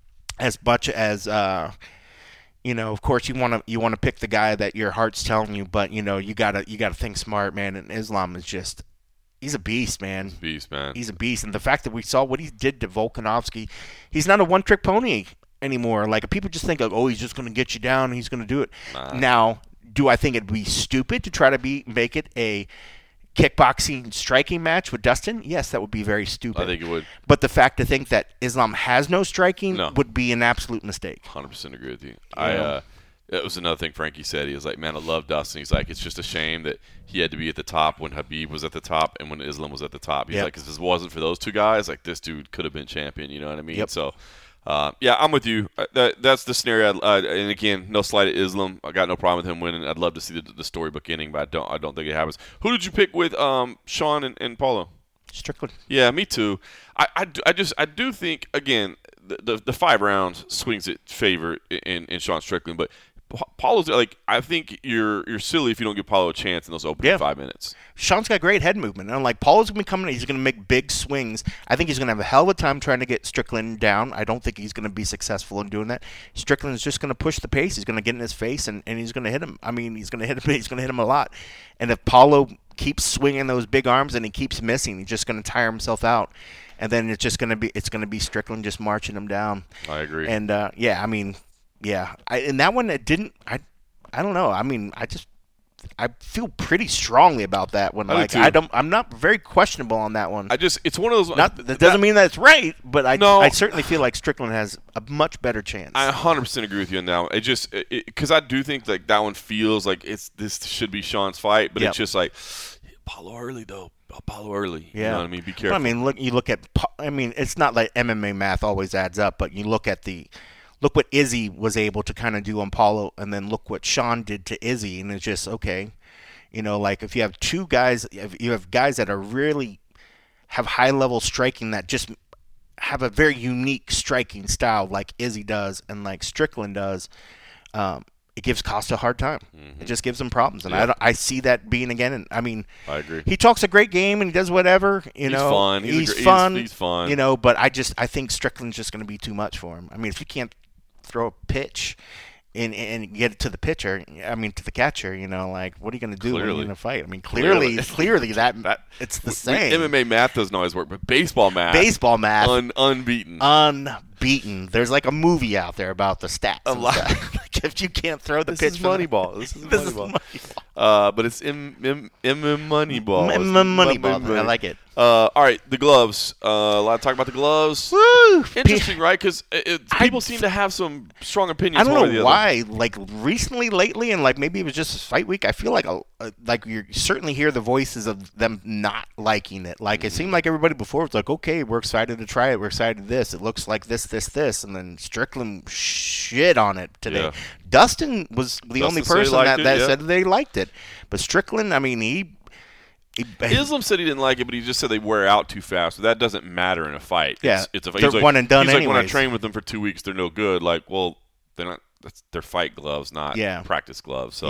as much as. Uh, You know, of course, you want to you want to pick the guy that your heart's telling you, but you know, you gotta you gotta think smart, man. And Islam is just, he's a beast, man. Beast, man. He's a beast, and the fact that we saw what he did to Volkanovski, he's not a one-trick pony anymore. Like people just think, like, oh, he's just going to get you down, and he's going to do it. Nah. Now, do I think it'd be stupid to try to be make it a kickboxing striking match with Dustin? Yes, that would be very stupid. I think it would. But the fact to think that Islam has no striking No. would be an absolute mistake. one hundred percent agree with you. I Yeah. uh, that was another thing Frankie said. He was like, "Man, I love Dustin." He's like, "It's just a shame that he had to be at the top when Habib was at the top and when Islam was at the top." He's Yep. like, "If this wasn't for those two guys, like this dude could have been champion." You know what I mean? Yep. So, uh, yeah, I'm with you. Uh, that, that's the scenario. Uh, and again, no slight at Islam. I got no problem with him winning. I'd love to see the, the storybook ending, but I don't. I don't think it happens. Who did you pick with um, Sean and, and Paulo? Strickland. Yeah, me too. I, I, do- I just I do think again the, the the five rounds swings it favor in, in Sean Strickland, but Pa- Paulo's like I think you're you're silly if you don't give Paulo a chance in those opening Yeah. five minutes. Sean's got great head movement. And like Paul's gonna be coming in, he's gonna make big swings. I think he's gonna have a hell of a time trying to get Strickland down. I don't think he's gonna be successful in doing that. Strickland's just gonna push the pace. He's gonna get in his face and, and he's gonna hit him. I mean, he's gonna hit him. He's gonna hit him a lot. And if Paulo keeps swinging those big arms and he keeps missing, he's just gonna tire himself out. And then it's just gonna be it's gonna be Strickland just marching him down. I agree. And uh, yeah, I mean, yeah, I, and that one it didn't. I I don't know. I mean, I just. I feel pretty strongly about that one. I do Like too. I don't, I'm not very questionable on that one. I just it's one of those. Not that doesn't mean that it's right, but I, No. I certainly feel like Strickland has a much better chance. I one hundred percent agree with you on that one. It just because I do think like that one feels like it's this should be Sean's fight, but Yep. it's just like Paulo early though. Paulo early. yeah, You know what I mean? Be But, careful. I mean, look, you look at. Pa- I mean, it's not like M M A math always adds up, but you look at the. Look what Izzy was able to kind of do on Paulo, and then look what Sean did to Izzy, and it's just okay. You know, like if you have two guys, if you have guys that are really have high level striking that just have a very unique striking style, like Izzy does and like Strickland does, um, it gives Costa a hard time. Mm-hmm. It just gives him problems, and Yeah. I, don't- I see that being again. And I mean, I agree. he talks a great game and he does whatever. You He's know, fun. He's a He's, gr- he's- fun. he's fun. You know, but I just I think Strickland's just going to be too much for him. I mean, if you can't throw a pitch and and get it to the pitcher, I mean to the catcher, you know, like what are you going to do when Clearly. you're in a fight? I mean, clearly, Clearly. clearly that, That- it's the We- same. M M A math doesn't always work, but baseball math, Baseball math, un, unbeaten. unbeaten. There's like a movie out there about the stats. A and lot. stuff. Like if you can't throw the this pitch, is for the- Moneyball. This is This is Moneyball. Moneyball. Uh, but it's M M M Moneyball. M- It's M- Moneyball. Money- I like it. Uh, all right, the gloves. Uh, a lot of talk about the gloves. Woo! Interesting, right? Because I- people seem to have some strong opinions. I don't one or the know other. why. Like recently, lately, and like maybe it was just fight week. I feel like a, a, like you certainly hear the voices of them not liking it. Like it seemed like everybody before was like, okay, we're excited to try it. We're excited to this. It looks like this, this, this, and then Strickland shit on it today. Yeah. Dustin was the Dustin only said he person liked that, it, that yeah. said they liked it, but Strickland, I mean, he. he Islam said he didn't like it, but he just said they wear out too fast. So that doesn't matter in a fight. Yeah, it's, it's a, they're he's like, one and done He's like, when I anyways. train with them for two weeks, they're no good. Like, well, they're not. That's their fight gloves, not Yeah. practice gloves. So, Yeah.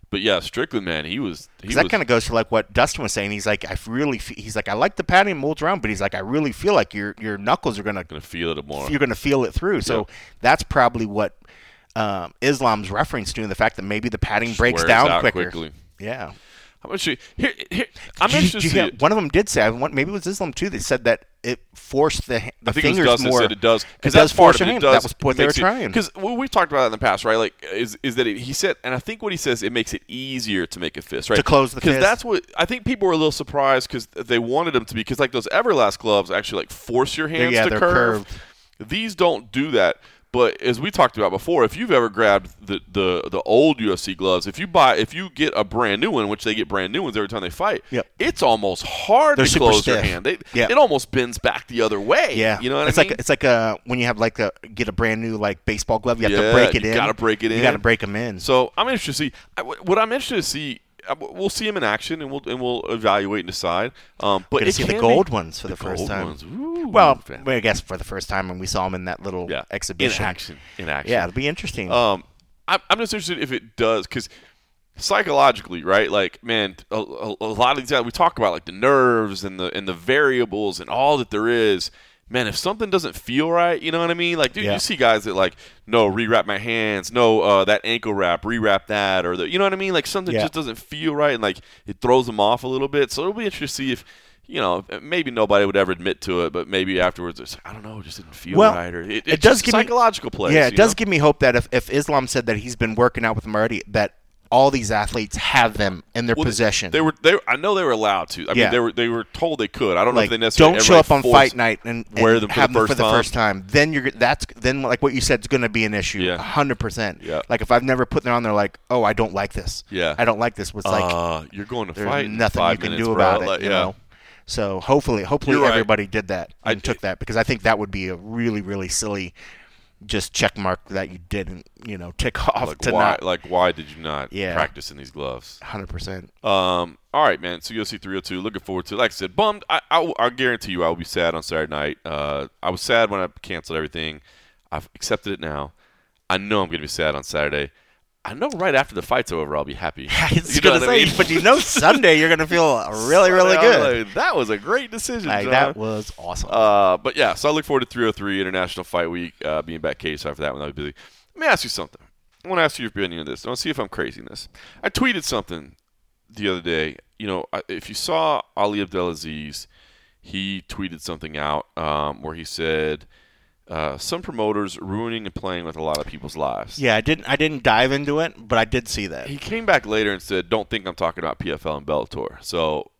But yeah, Strickland, man, he was. He that was, kind of goes to like what Dustin was saying. He's like, I really, fe- he's like, I like the padding and molds around, but he's like, I really feel like your your knuckles are gonna gonna feel it more. You're gonna feel it through. So Yep. that's probably what um, Islam's reference to, the fact that maybe the padding Just breaks wears down out quicker. quickly. Yeah. I'm gonna show you. Here, here, I'm Did you- interested did to you see get- it. One of them did say, I want, maybe it was Islam too. They said that it forced the, the I think fingers it was Dustin more. said it does It because does that's part force of your it. It hand. does, That was what they were trying. Because we've talked about it in the past, right? Like, is is that it, he said, and I think what he says, it makes it easier to make a fist, right? To close the Because fist. that's what I think people were a little surprised because they wanted them to be because like those Everlast gloves actually like force your hands yeah, to they're curve. curved. These don't do that. But as we talked about before, if you've ever grabbed the, the, the old U F C gloves, if you buy if you get a brand new one, which they get brand new ones every time they fight, Yep. it's almost hard They're to super close your stiff. hand. They, Yeah. It almost bends back the other way. Yeah, you know what it's I like mean? it's like a when you have like a get a brand new like baseball glove, you have Yeah, to break it you in. gotta break it You in. got to break them in. So I'm interested to see I- what I'm interested to see. uh, We'll see him in action, and we'll and we'll evaluate and decide. Um, but Gonna it see the can gold be- ones for the, first gold time. ones. Ooh, Well, fan. I guess for the first time when we saw him in that little yeah, exhibition. in action, in action. Yeah, it'll be interesting. Um, I'm, I'm just interested if it does, because psychologically, right? Like, man, a, a, a lot of these guys we talk about, like the nerves and the and the variables and all that there is. Man, if something doesn't feel right, you know what I mean? Like, dude, Yeah. you see guys that like, no, rewrap my hands, no, uh, that ankle wrap, rewrap that, or the, you know what I mean? Like something Yeah. just doesn't feel right, and like it throws them off a little bit. So it'll be interesting to see if. You know, maybe nobody would ever admit to it, but maybe afterwards, it's, I don't know, it just didn't feel Well, right, or it, it it's does just give me- psychological plays. yeah, it you does know? give me hope that if, if Islam said that he's been working out with them already, that all these athletes have them in their Well, possession. They were. They. I know they were allowed to. I Yeah. mean, they were. They were told they could. I don't know like if they necessarily don't show ever up on forced- fight night and, and wear them for have the them first for the time. first time. Then you're that's then like what you said is going to be an issue. Yeah. hundred percent. Yeah. Like if I've never put them on there, like oh I don't like this. Yeah. I don't like this. Was like uh, you're going to there's fight. in nothing five you can minutes, do bro. about it. Like, you yeah. know. So hopefully, hopefully You're right. everybody did that I and took did. that because I think that would be a really, really silly, just check mark that you didn't, you know, tick off Like to why? not. Like why did you not Yeah. practice in these gloves? Hundred percent. Um. All right, man. So U F C three oh two. Looking forward to it. Like I said, bummed. I. I, will- I guarantee you, I will be sad on Saturday night. Uh, I was sad when I canceled everything. I've accepted it now. I know I'm going to be sad on Saturday. I know right after the fight's over, I'll be happy. I was You know gonna what I say, mean? but you know, Sunday you're gonna feel really, really Sunday, I good. was like, that was a great decision, Like John. that was awesome. Uh, but yeah, so I look forward to three oh three International Fight Week, uh, being back cage for that one. I'll be busy. Let me ask you something. I want to ask you your opinion on this. I want to see if I'm crazy in this. I tweeted something the other day. You know, I- if you saw Ali Abdelaziz, he tweeted something out um, where he said, uh, some promoters ruining and playing with a lot of people's lives. yeah, I didn't. I didn't dive into it, but I did see that. He came back later and said, don't think I'm talking about P F L and Bellator. So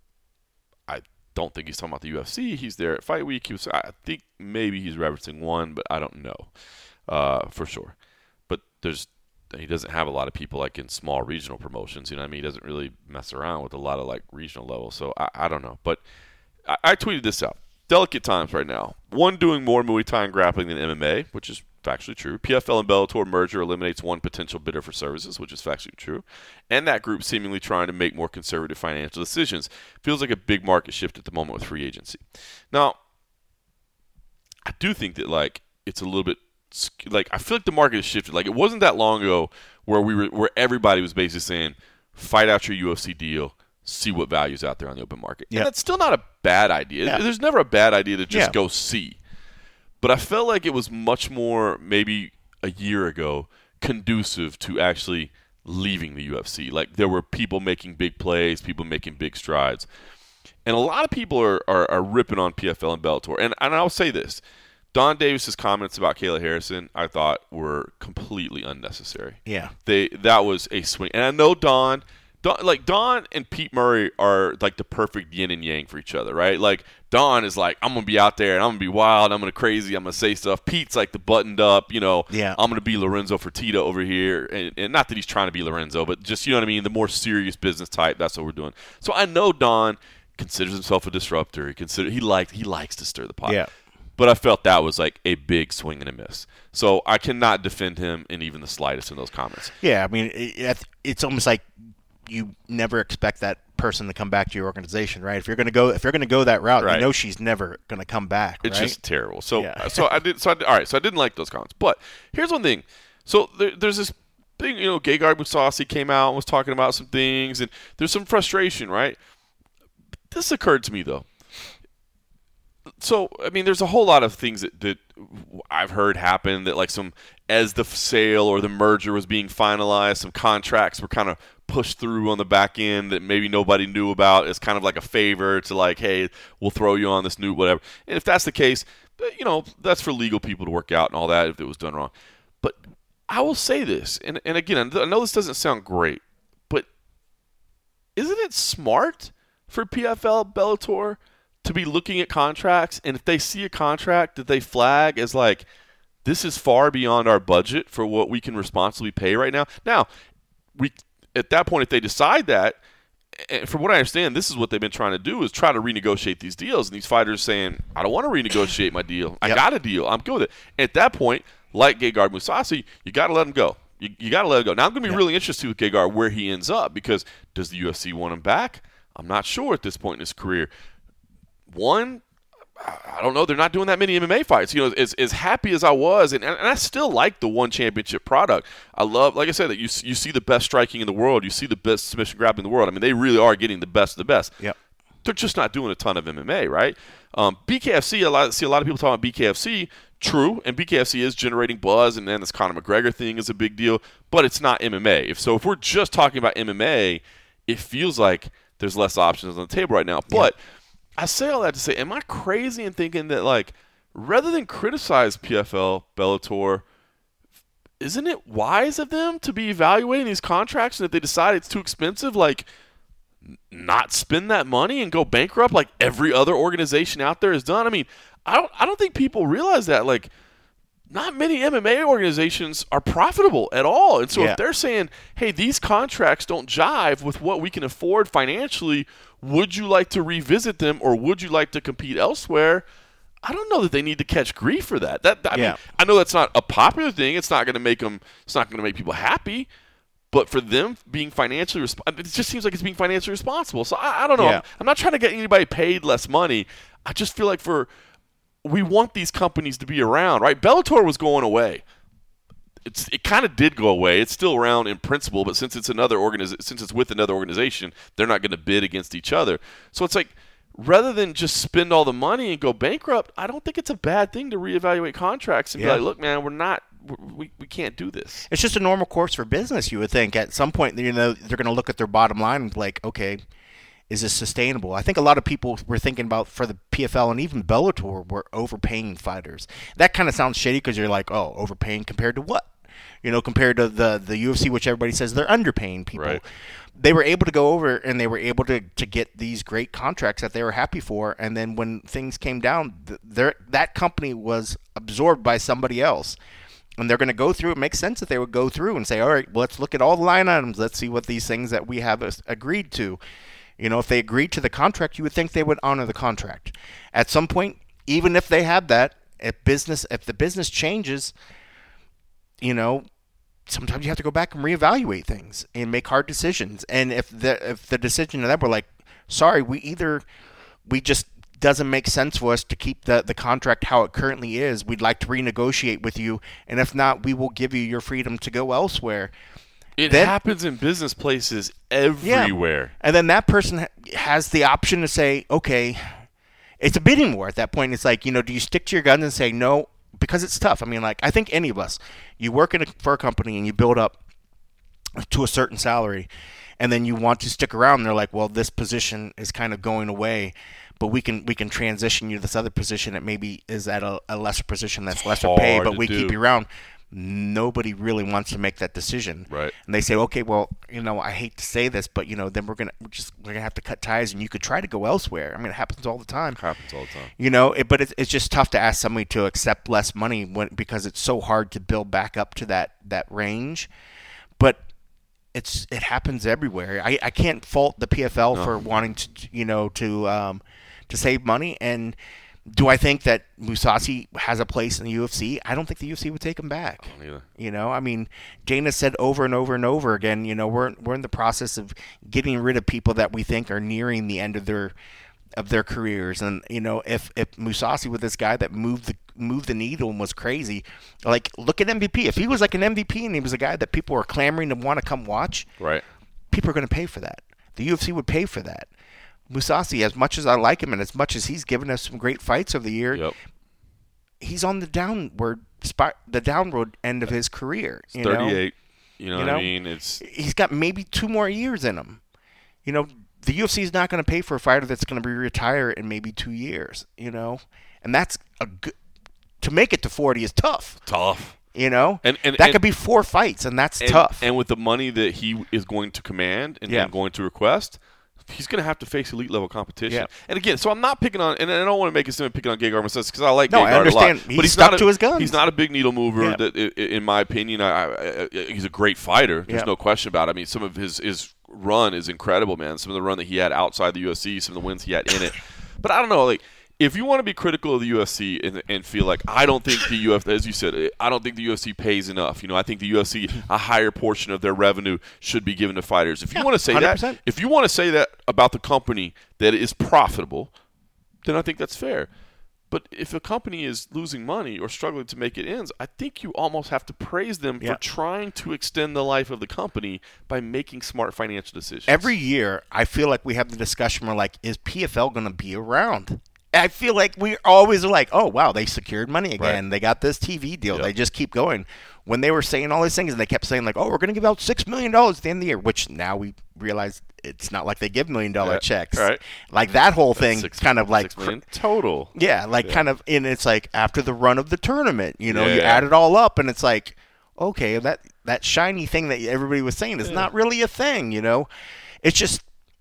I don't think he's talking about the U F C. He's there at Fight Week. He was, I think maybe he's referencing one, but I don't know uh, for sure. But there's he doesn't have a lot of people like in small regional promotions. You know what I mean? He doesn't really mess around with a lot of like regional levels. So I, I don't know. But I, I tweeted this out. Delicate times right now. One doing more Muay Thai and grappling than M M A, which is factually true. P F L and Bellator merger eliminates one potential bidder for services, which is factually true. And that group seemingly trying to make more conservative financial decisions. Feels like a big market shift at the moment with free agency. Now, I do think that like it's a little bit like I feel like the market has shifted. Like it wasn't that long ago where we were where everybody was basically saying, fight out your U F C deal, see what value's out there on the open market. Yep. And that's still not a bad idea. Yeah. There's never a bad idea to just Yeah. go see. But I felt like it was much more maybe a year ago conducive to actually leaving the U F C. Like there were people making big plays, people making big strides. And a lot of people are, are, are ripping on P F L and Bellator. And, and I'll say this. Don Davis's comments about Kayla Harrison, I thought, were completely unnecessary. Yeah. They that was a swing. And I know Don, Don like Don and Pete Murray are like the perfect yin and yang for each other, right? Like Don is like, I'm gonna be out there and I'm gonna be wild, I'm gonna crazy, I'm gonna say stuff. Pete's like the buttoned up, you know, Yeah. I'm gonna be Lorenzo Fertitta over here. And, and not that he's trying to be Lorenzo, but just, you know what I mean, the more serious business type, that's what we're doing. So I know Don considers himself a disruptor. He consider he likes he likes to stir the pot. Yeah. But I felt that was like a big swing and a miss. So I cannot defend him in even the slightest in those comments. Yeah, I mean, it, it's almost like you never expect that person to come back to your organization, right? If you're gonna go, if you're gonna go that route, Right. you know she's never gonna come back. It's right? just terrible. So, Yeah. so I did. So I, all right. So I didn't like those comments. But here's one thing. So there, there's this big, you know, Gegard Mousasi came out and was talking about some things, and there's some frustration, right? This occurred to me, though. So, I mean, there's a whole lot of things that, that I've heard happen that, like, some as the sale or the merger was being finalized, some contracts were kind of pushed through on the back end that maybe nobody knew about as kind of like a favor to, like, hey, we'll throw you on this new whatever. And if that's the case, you know, that's for legal people to work out and all that if it was done wrong. But I will say this, and, and again, I know this doesn't sound great, but isn't it smart for P F L, Bellator, to be looking at contracts, and if they see a contract that they flag as like, this is far beyond our budget for what we can responsibly pay right now. Now, we at that point, if they decide that, and from what I understand, this is what they've been trying to do is try to renegotiate these deals. And these fighters saying, I don't want to renegotiate my deal. I yep. got a deal. I'm good with it. And at that point, like Gegard Mousasi, you got to let him go. You, you got to let him go. Now, I'm going to be yep. really interested with Gegard where he ends up, because does the U F C want him back? I'm not sure at this point in his career. One, I don't know. They're not doing that many M M A fights. You know, as, as happy as I was, and, and I still like the one championship product. I love, like I said, that you you see the best striking in the world. You see the best submission grabbing in the world. I mean, they really are getting the best of the best. Yep. They're just not doing a ton of M M A, right? Um, B K F C, a lot, see a lot of people talking about B K F C. True, and B K F C is generating buzz, and then this Conor McGregor thing is a big deal, but it's not M M A. If so, if we're just talking about M M A, it feels like there's less options on the table right now. But yep. I say all that to say, am I crazy in thinking that, like, rather than criticize P F L, Bellator, isn't it wise of them to be evaluating these contracts, and if they decide it's too expensive, like, not spend that money and go bankrupt like every other organization out there has done? I mean, I don't I don't think people realize that. Like, not many M M A organizations are profitable at all. And so yeah. if they're saying, hey, these contracts don't jive with what we can afford financially, would you like to revisit them, or would you like to compete elsewhere? I don't know that they need to catch grief for that. That I, yeah. mean, I know that's not a popular thing. It's not going to make them. It's not going to make people happy. But for them being financially responsible, it just seems like it's being financially responsible. So I, I don't know. Yeah. I'm, I'm not trying to get anybody paid less money. I just feel like for we want these companies to be around, right? Bellator was going away. It's it kind of did go away. It's still around in principle, but since it's another organiz- since it's with another organization, they're not going to bid against each other. So it's like, rather than just spend all the money and go bankrupt, I don't think it's a bad thing to reevaluate contracts and yeah. be like, look, man, we're not we we can't do this. It's just a normal course for business, you would think. At some point, you know, they're going to look at their bottom line and be like, okay, is this sustainable? I think a lot of people were thinking about, for the P F L and even Bellator, were overpaying fighters. That kind of sounds shitty because you're like, oh, overpaying compared to what? You know, compared to the, the U F C, which everybody says they're underpaying people. Right. They were able to go over and they were able to, to get these great contracts that they were happy for. And then when things came down, that company was absorbed by somebody else. And they're going to go through. It makes sense that they would go through and say, all right, well, let's look at all the line items. Let's see what these things that we have agreed to. You know, if they agreed to the contract, you would think they would honor the contract. At some point, even if they had that, if business, if the business changes, you know, sometimes you have to go back and reevaluate things and make hard decisions. And if the if the decision of that were like, sorry, we either we just doesn't make sense for us to keep the, the contract how it currently is. We'd like to renegotiate with you, and if not, we will give you your freedom to go elsewhere. It then, happens in business places everywhere. Yeah. And then that person ha- has the option to say, okay, it's a bidding war at that point. It's like, you know, do you stick to your guns and say no? Because it's tough. I mean, like, I think any of us, you work in a, for a company and you build up to a certain salary, and then you want to stick around. And they're like, well, this position is kind of going away, but we can we can transition you to this other position that maybe is at a, a lesser position that's lesser Hard pay, but to we do. keep you around. Nobody really wants to make that decision, right? And they say, okay, well, you know, I hate to say this, but you know, then we're gonna we're just we're gonna have to cut ties, and you could try to go elsewhere. I mean, it happens all the time. It happens all the time. You know, it, but it's it's just tough to ask somebody to accept less money when because it's so hard to build back up to that that range. But it's it happens everywhere. I, I can't fault the P F L no. for wanting to you know to um, to save money. And do I think that Mousasi has a place in the U F C? I don't think the U F C would take him back. I don't either. You know, I mean, Dana said over and over and over again, you know, we're we're in the process of getting rid of people that we think are nearing the end of their of their careers. And you know, if if Mousasi was this guy that moved the moved the needle and was crazy, like look at M V P. If he was like an M V P and he was a guy that people were clamoring to want to come watch, right? People are going to pay for that. The U F C would pay for that. Mousasi, as much as I like him and as much as he's given us some great fights over the year, yep. he's on the downward spot, the downward end of his career. You thirty-eight. Know? You know, you what know? I mean? It's he's got maybe two more years in him. You know, the U F C is not going to pay for a fighter that's going to be retired in maybe two years. You know, and that's a good. To make it to forty is tough. Tough. You know, and, and that and, could be four fights, and that's and, tough. And with the money that he is going to command and, yeah. and going to request, he's going to have to face elite level competition. Yeah. And again, so I'm not picking on, and I don't want to make it seem picking on Gegard Mousasi because I like no, Gegard I understand. a lot. He's but he's stuck not a, to his guns. He's not a big needle mover. Yeah. That, in my opinion, I, I, I, he's a great fighter. There's yeah. no question about it. I mean, some of his his run is incredible, man. Some of the run that he had outside the U F C, some of the wins he had in it. But I don't know, like. If you want to be critical of the U F C and, and feel like I don't think the U F C, as you said, I don't think the U F C pays enough. You know, I think the U F C, a higher portion of their revenue should be given to fighters. If you yeah, want to say one hundred percent. that, if you want to say that about the company that is profitable, then I think that's fair. But if a company is losing money or struggling to make it ends, I think you almost have to praise them yeah. for trying to extend the life of the company by making smart financial decisions. Every year, I feel like we have the discussion. We're like, is P F L going to be around? I feel like we always are like, oh, wow, they secured money again. Right. They got this T V deal. Yep. They just keep going. When they were saying all these things, and they kept saying, like, oh, we're going to give out six million dollars at the end of the year, which now we realize it's not like they give million-dollar yeah. checks. Right. Like that whole thing six, kind of like six million total. Yeah, like yeah. kind of, and it's like after the run of the tournament, you know, yeah. you add it all up, and it's like, okay, that, that shiny thing that everybody was saying is yeah. not really a thing, you know? It's just,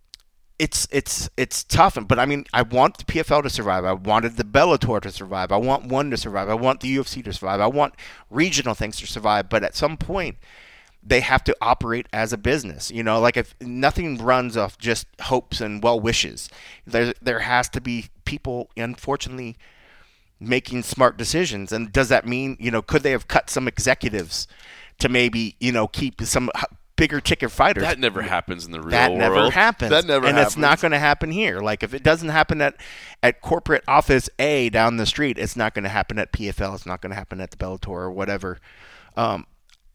It's it's it's tough, but I mean, I want the P F L to survive. I wanted the Bellator to survive. I want one to survive. I want the U F C to survive. I want regional things to survive. But at some point, they have to operate as a business. You know, like if nothing runs off just hopes and well wishes, there there has to be people, unfortunately, making smart decisions. And does that mean, you know, could they have cut some executives to maybe, you know, keep some bigger ticket fighters? That never happens in the real that world. That never happens. That never and happens. it's not going to happen here. Like if it doesn't happen at, at corporate office A down the street, it's not going to happen at P F L. It's not going to happen at the Bellator or whatever. Um,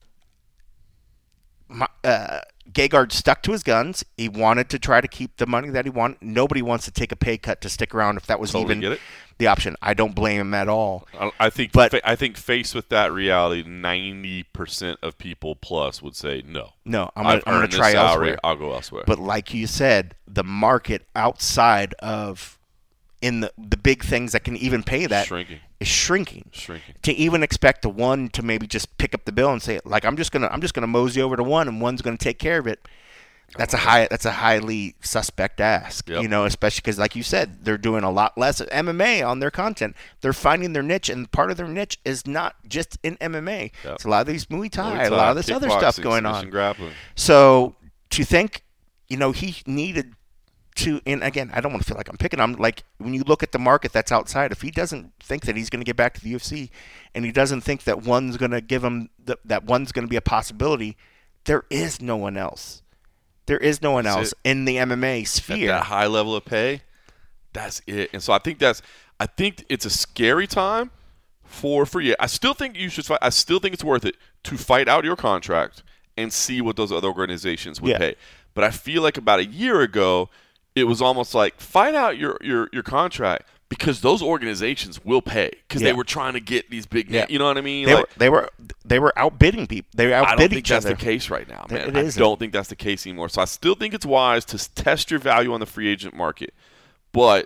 my, uh, Gegard stuck to his guns. He wanted to try to keep the money that he wanted. Nobody wants to take a pay cut to stick around if that was totally even get it. the option. I don't blame him at all. I, I think, but fa- I think, faced with that reality, ninety percent of people plus would say no. No, I'm going to try salary, elsewhere. I'll go elsewhere. But like you said, the market outside of in the the big things that can even pay that shrinking. is shrinking. Shrinking. To even expect the one to maybe just pick up the bill and say, like, I'm just gonna I'm just gonna mosey over to one and one's gonna take care of it. That's a high. That's a highly suspect ask, yep. you know, especially because, like you said, they're doing a lot less M M A on their content. They're finding their niche, and part of their niche is not just in M M A. Yep. It's a lot of these Muay Thai, Muay Thai a lot of this other stuff going on. Grappling. So to think, you know, he needed to, and again, I don't want to feel like I'm picking on him. Like when you look at the market that's outside, if he doesn't think that he's going to get back to the U F C, and he doesn't think that one's going to give him the, that one's going to be a possibility, there is no one else. There is no one That's else it. in the M M A sphere. At that high level of pay, that's it. And so I think that's I think it's a scary time for for you. I still think you should fight. I still think it's worth it to fight out your contract and see what those other organizations would Yeah. pay. But I feel like about a year ago, it was almost like fight out your your, your contract because those organizations will pay because Yeah. they were trying to get these big. Yeah. You know what I mean? They Like, were they were they were outbidding people. They were I outbidding don't think each that's other. the case right now, man. It I isn't. don't think that's the case anymore. So I still think it's wise to test your value on the free agent market. But,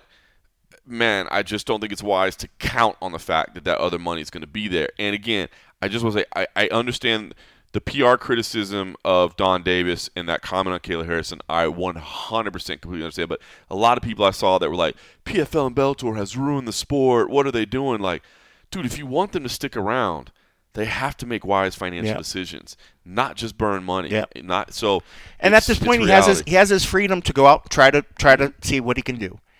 man, I just don't think it's wise to count on the fact that that other money is going to be there. And, again, I just want to say I, I understand the P R criticism of Don Davis and that comment on Kayla Harrison. I one hundred percent completely understand. But a lot of people I saw that were like, P F L and Bellator has ruined the sport. What are they doing? Like, dude, if you want them to stick around, they have to make wise financial Yeah. decisions, not just burn money. Yeah. Not so. And at it's- this it's point, he has his reality. he has his freedom to go out and try to try to see what he can do.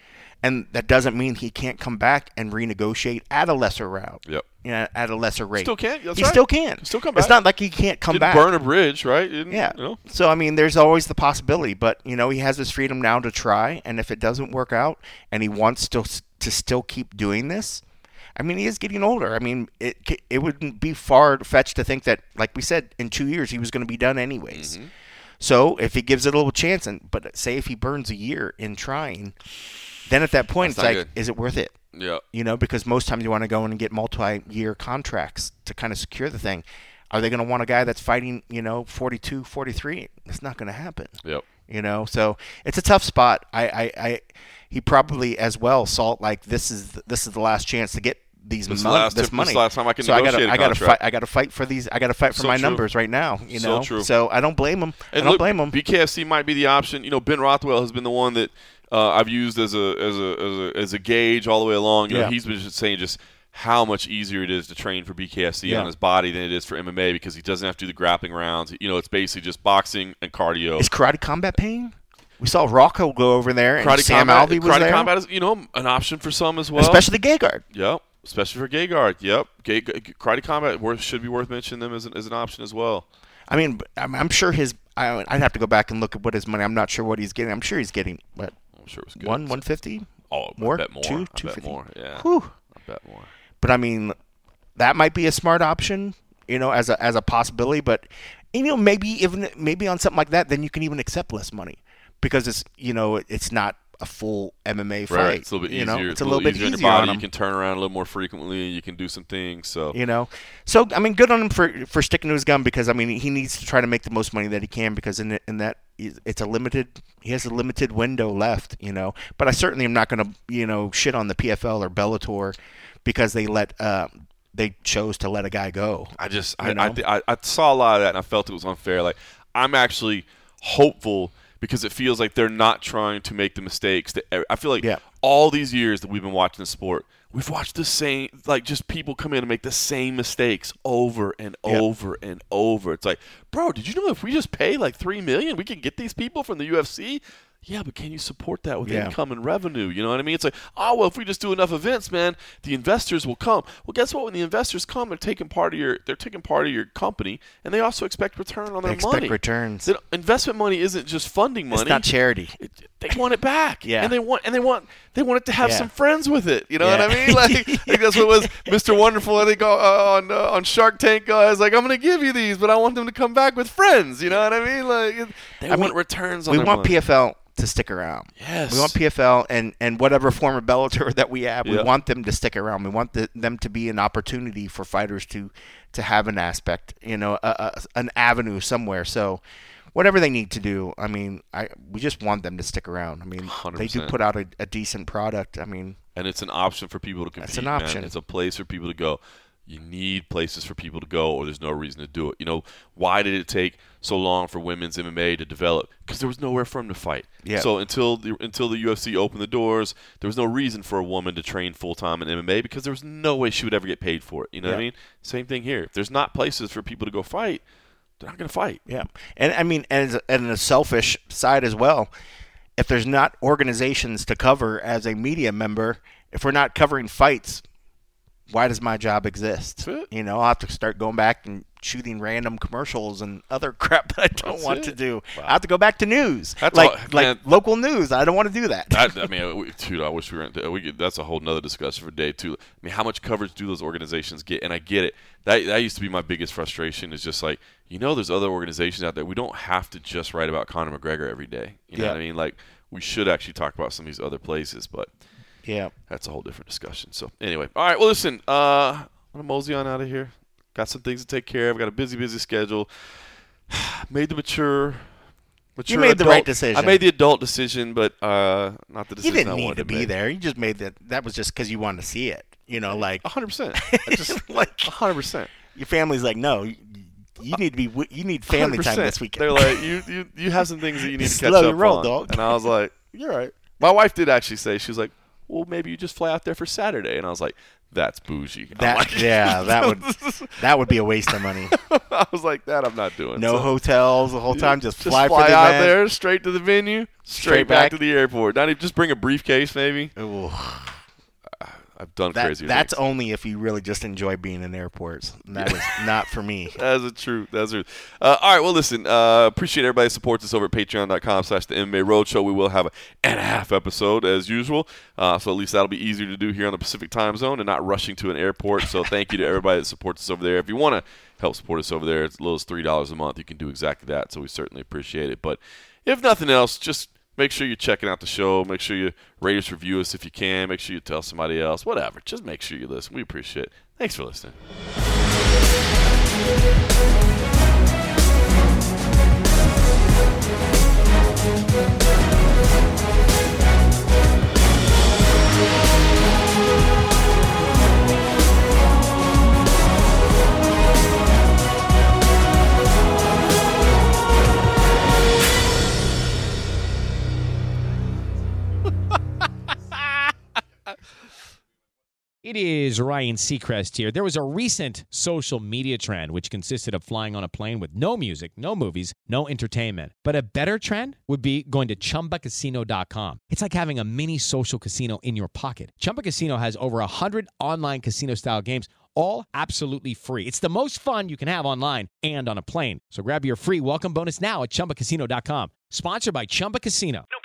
And that doesn't mean he can't come back and renegotiate at a lesser route. Yep. You know, at a lesser rate. Still can. That's he right. still can. Still come back. It's not like he can't come Didn't back. burn a bridge, right? Didn't, Yeah. You know? So, I mean, there's always the possibility. But, you know, he has his freedom now to try. And if it doesn't work out and he wants to, to still keep doing this, I mean, he is getting older. I mean, it it wouldn't be far-fetched to think that, like we said, in two years he was going to be done anyways. Mm-hmm. So if he gives it a little chance, and but say if he burns a year in trying, then at that point That's it's not like, good. is it worth it? Yeah. You know, because most times you want to go in and get multi-year contracts to kind of secure the thing. Are they going to want a guy that's fighting, you know, forty-two, forty-three? It's not going to happen. Yep. You know, so it's a tough spot. I, I, I he probably as well saw like this is the, this is the last chance to get these This is mon- the last this tip- money. this is the last time I can so I negotiate gotta, a I gotta fight. contract. I got to fight for these. I got to fight for So my true. numbers right now. You So know, true. so I don't blame him. I And don't look, blame him. B K F C might be the option. You know, Ben Rothwell has been the one that uh, I've used as a as a as a as a gauge all the way along. You know, Yeah. he's been just saying just how much easier it is to train for B K F C Yeah. on his body than it is for M M A because he doesn't have to do the grappling rounds. You know, it's basically just boxing and cardio. Is karate combat paying? We saw Rocco go over there, and Karate Sam combat, Alvey was karate there, combat is, you know, an option for some as well. especially Gegard. Yep, especially for Gegard. Yep, Gay, karate combat worth, should be worth mentioning them as an, as an option as well. I mean, I'm, I'm sure his. I, I'd have to go back and look at what his money. I'm not sure what he's getting. I'm sure he's getting what I'm sure it was good. one, one fifty. Oh, more? I bet more. Two, I two bet fifty? more. Yeah, Whew. I bet more. But I mean, that might be a smart option, you know, as a as a possibility. But you know, maybe even maybe on something like that, then you can even accept less money because it's you know it's not a full M M A fight. Right, it's a little bit you easier. know, it's, it's a little, bit easier, easier on your body. on You him. can turn around a little more frequently. You can do some things. So You know, so I mean, good on him for for sticking to his gun because I mean he needs to try to make the most money that he can because in in that it's a limited he has a limited window left. You know, but I certainly am not going to you know shit on the P F L or Bellator because they let uh, they chose to let a guy go. I just You I, know? I, I I saw a lot of that and I felt it was unfair. Like I'm actually hopeful because it feels like they're not trying to make the mistakes that I feel like Yeah. all these years that we've been watching the sport, we've watched the same like just people come in and make the same mistakes over and Yeah. over and over. It's like, bro, did you know if we just pay like three million, we can get these people from the U F C? Yeah, but can you support that with Yeah. income and revenue? You know what I mean? It's like, oh, well, if we just do enough events, man, the investors will come. Well, guess what? When the investors come, they're taking part of your they're taking part of your company, and they also expect return on They their expect money. returns. The investment money isn't just funding money. It's not charity. It- they want it back. Yeah. and they want and they want they want it to have Yeah. some friends with it. You know Yeah. what I mean? Like I think that's what was Mister Wonderful. I think uh, on uh, on Shark Tank, uh, is like, I'm going to give you these, but I want them to come back with friends. You know what I mean? Like it- they I want mean, returns on We their want money. P F L to stick around. Yes. We want P F L and, and whatever form of Bellator that we have, we Yeah. want them to stick around. We want the, them to be an opportunity for fighters to to have an aspect, you know, a, a, an avenue somewhere. So whatever they need to do, I mean, I we just want them to stick around. I mean, one hundred they do percent. put out a, a decent product. I mean, And it's an option for people to compete. That's an man. option. It's a place for people to go. You need places for people to go, or there's no reason to do it. You know, why did it take so long for women's M M A to develop? Because there was nowhere for them to fight. Yeah. So until the until the U F C opened the doors, there was no reason for a woman to train full time in M M A because there was no way she would ever get paid for it. You know what I Yeah. mean? Same thing here. If there's not places for people to go fight, they're not going to fight. yeah. And I mean, and, and a selfish side as well, if there's not organizations to cover as a media member, if we're not covering fights, why does my job exist? That's it. You know, I'll have to start going back and shooting random commercials and other crap that I don't That's want it. to do. Wow. I have to go back to news, That's like all- like man. local news. I don't want to do that. That, I mean, we, dude, I wish we were. We could, that's a whole nother discussion for day two. I mean, how much coverage do those organizations get? And I get it. That that used to be my biggest frustration. Is just like, you know, there's other organizations out there. We don't have to just write about Conor McGregor every day. You know Yeah. what I mean? Like, we should actually talk about some of these other places, but Yeah. that's a whole different discussion. So anyway, all right. Well, listen. Uh, I'm gonna mosey on out of here. Got some things to take care of. Got a busy, busy schedule. Made the mature. Mature made the adult- right decision. I made the adult decision, but uh, not the You decision didn't I need wanted to be make. there. You just made that. That was just because you wanted to see it. You know, like A hundred percent. I just like a hundred percent. your family's like, no, you, you need to be. wi- You need family time this weekend. They're like, you, you, you have some things that you need to catch Slow your up roll, on. dog. And I was like, you're right. My wife did actually say, she was like, well, maybe you just fly out there for Saturday. And I was like, that's bougie. I'm That like, yeah, that would that would be a waste of money. I was like, that I'm not doing. No so, hotels the whole time. Just, just fly, fly for the out event. there, straight to the venue, straight, Straight back. back. to the airport. Not even just bring a briefcase, maybe. Ooh. I've done That, crazier that's things. only if you really just enjoy being in airports. That is not for me. That's the truth. That's the truth. Uh, all right, well, listen, uh, appreciate everybody that supports us over at patreon.com slash the M M A Roadshow. We will have an and a half episode as usual, uh, so at least that'll be easier to do here on the Pacific time zone and not rushing to an airport. So thank you to everybody that supports us over there. If you want to help support us over there, it's as little as three dollars a month. You can do exactly that, so we certainly appreciate it. But if nothing else, just make sure you're checking out the show. Make sure you rate us, review us if you can. Make sure you tell somebody else. Whatever. Just make sure you listen. We appreciate it. Thanks for listening. It is Ryan Seacrest here. There was a recent social media trend which consisted of flying on a plane with no music, no movies, no entertainment. But a better trend would be going to Chumba Casino dot com. It's like having a mini social casino in your pocket. Chumba Casino has over one hundred online casino-style games, all absolutely free. It's the most fun you can have online and on a plane. So grab your free welcome bonus now at Chumba Casino dot com. Sponsored by Chumba Casino. No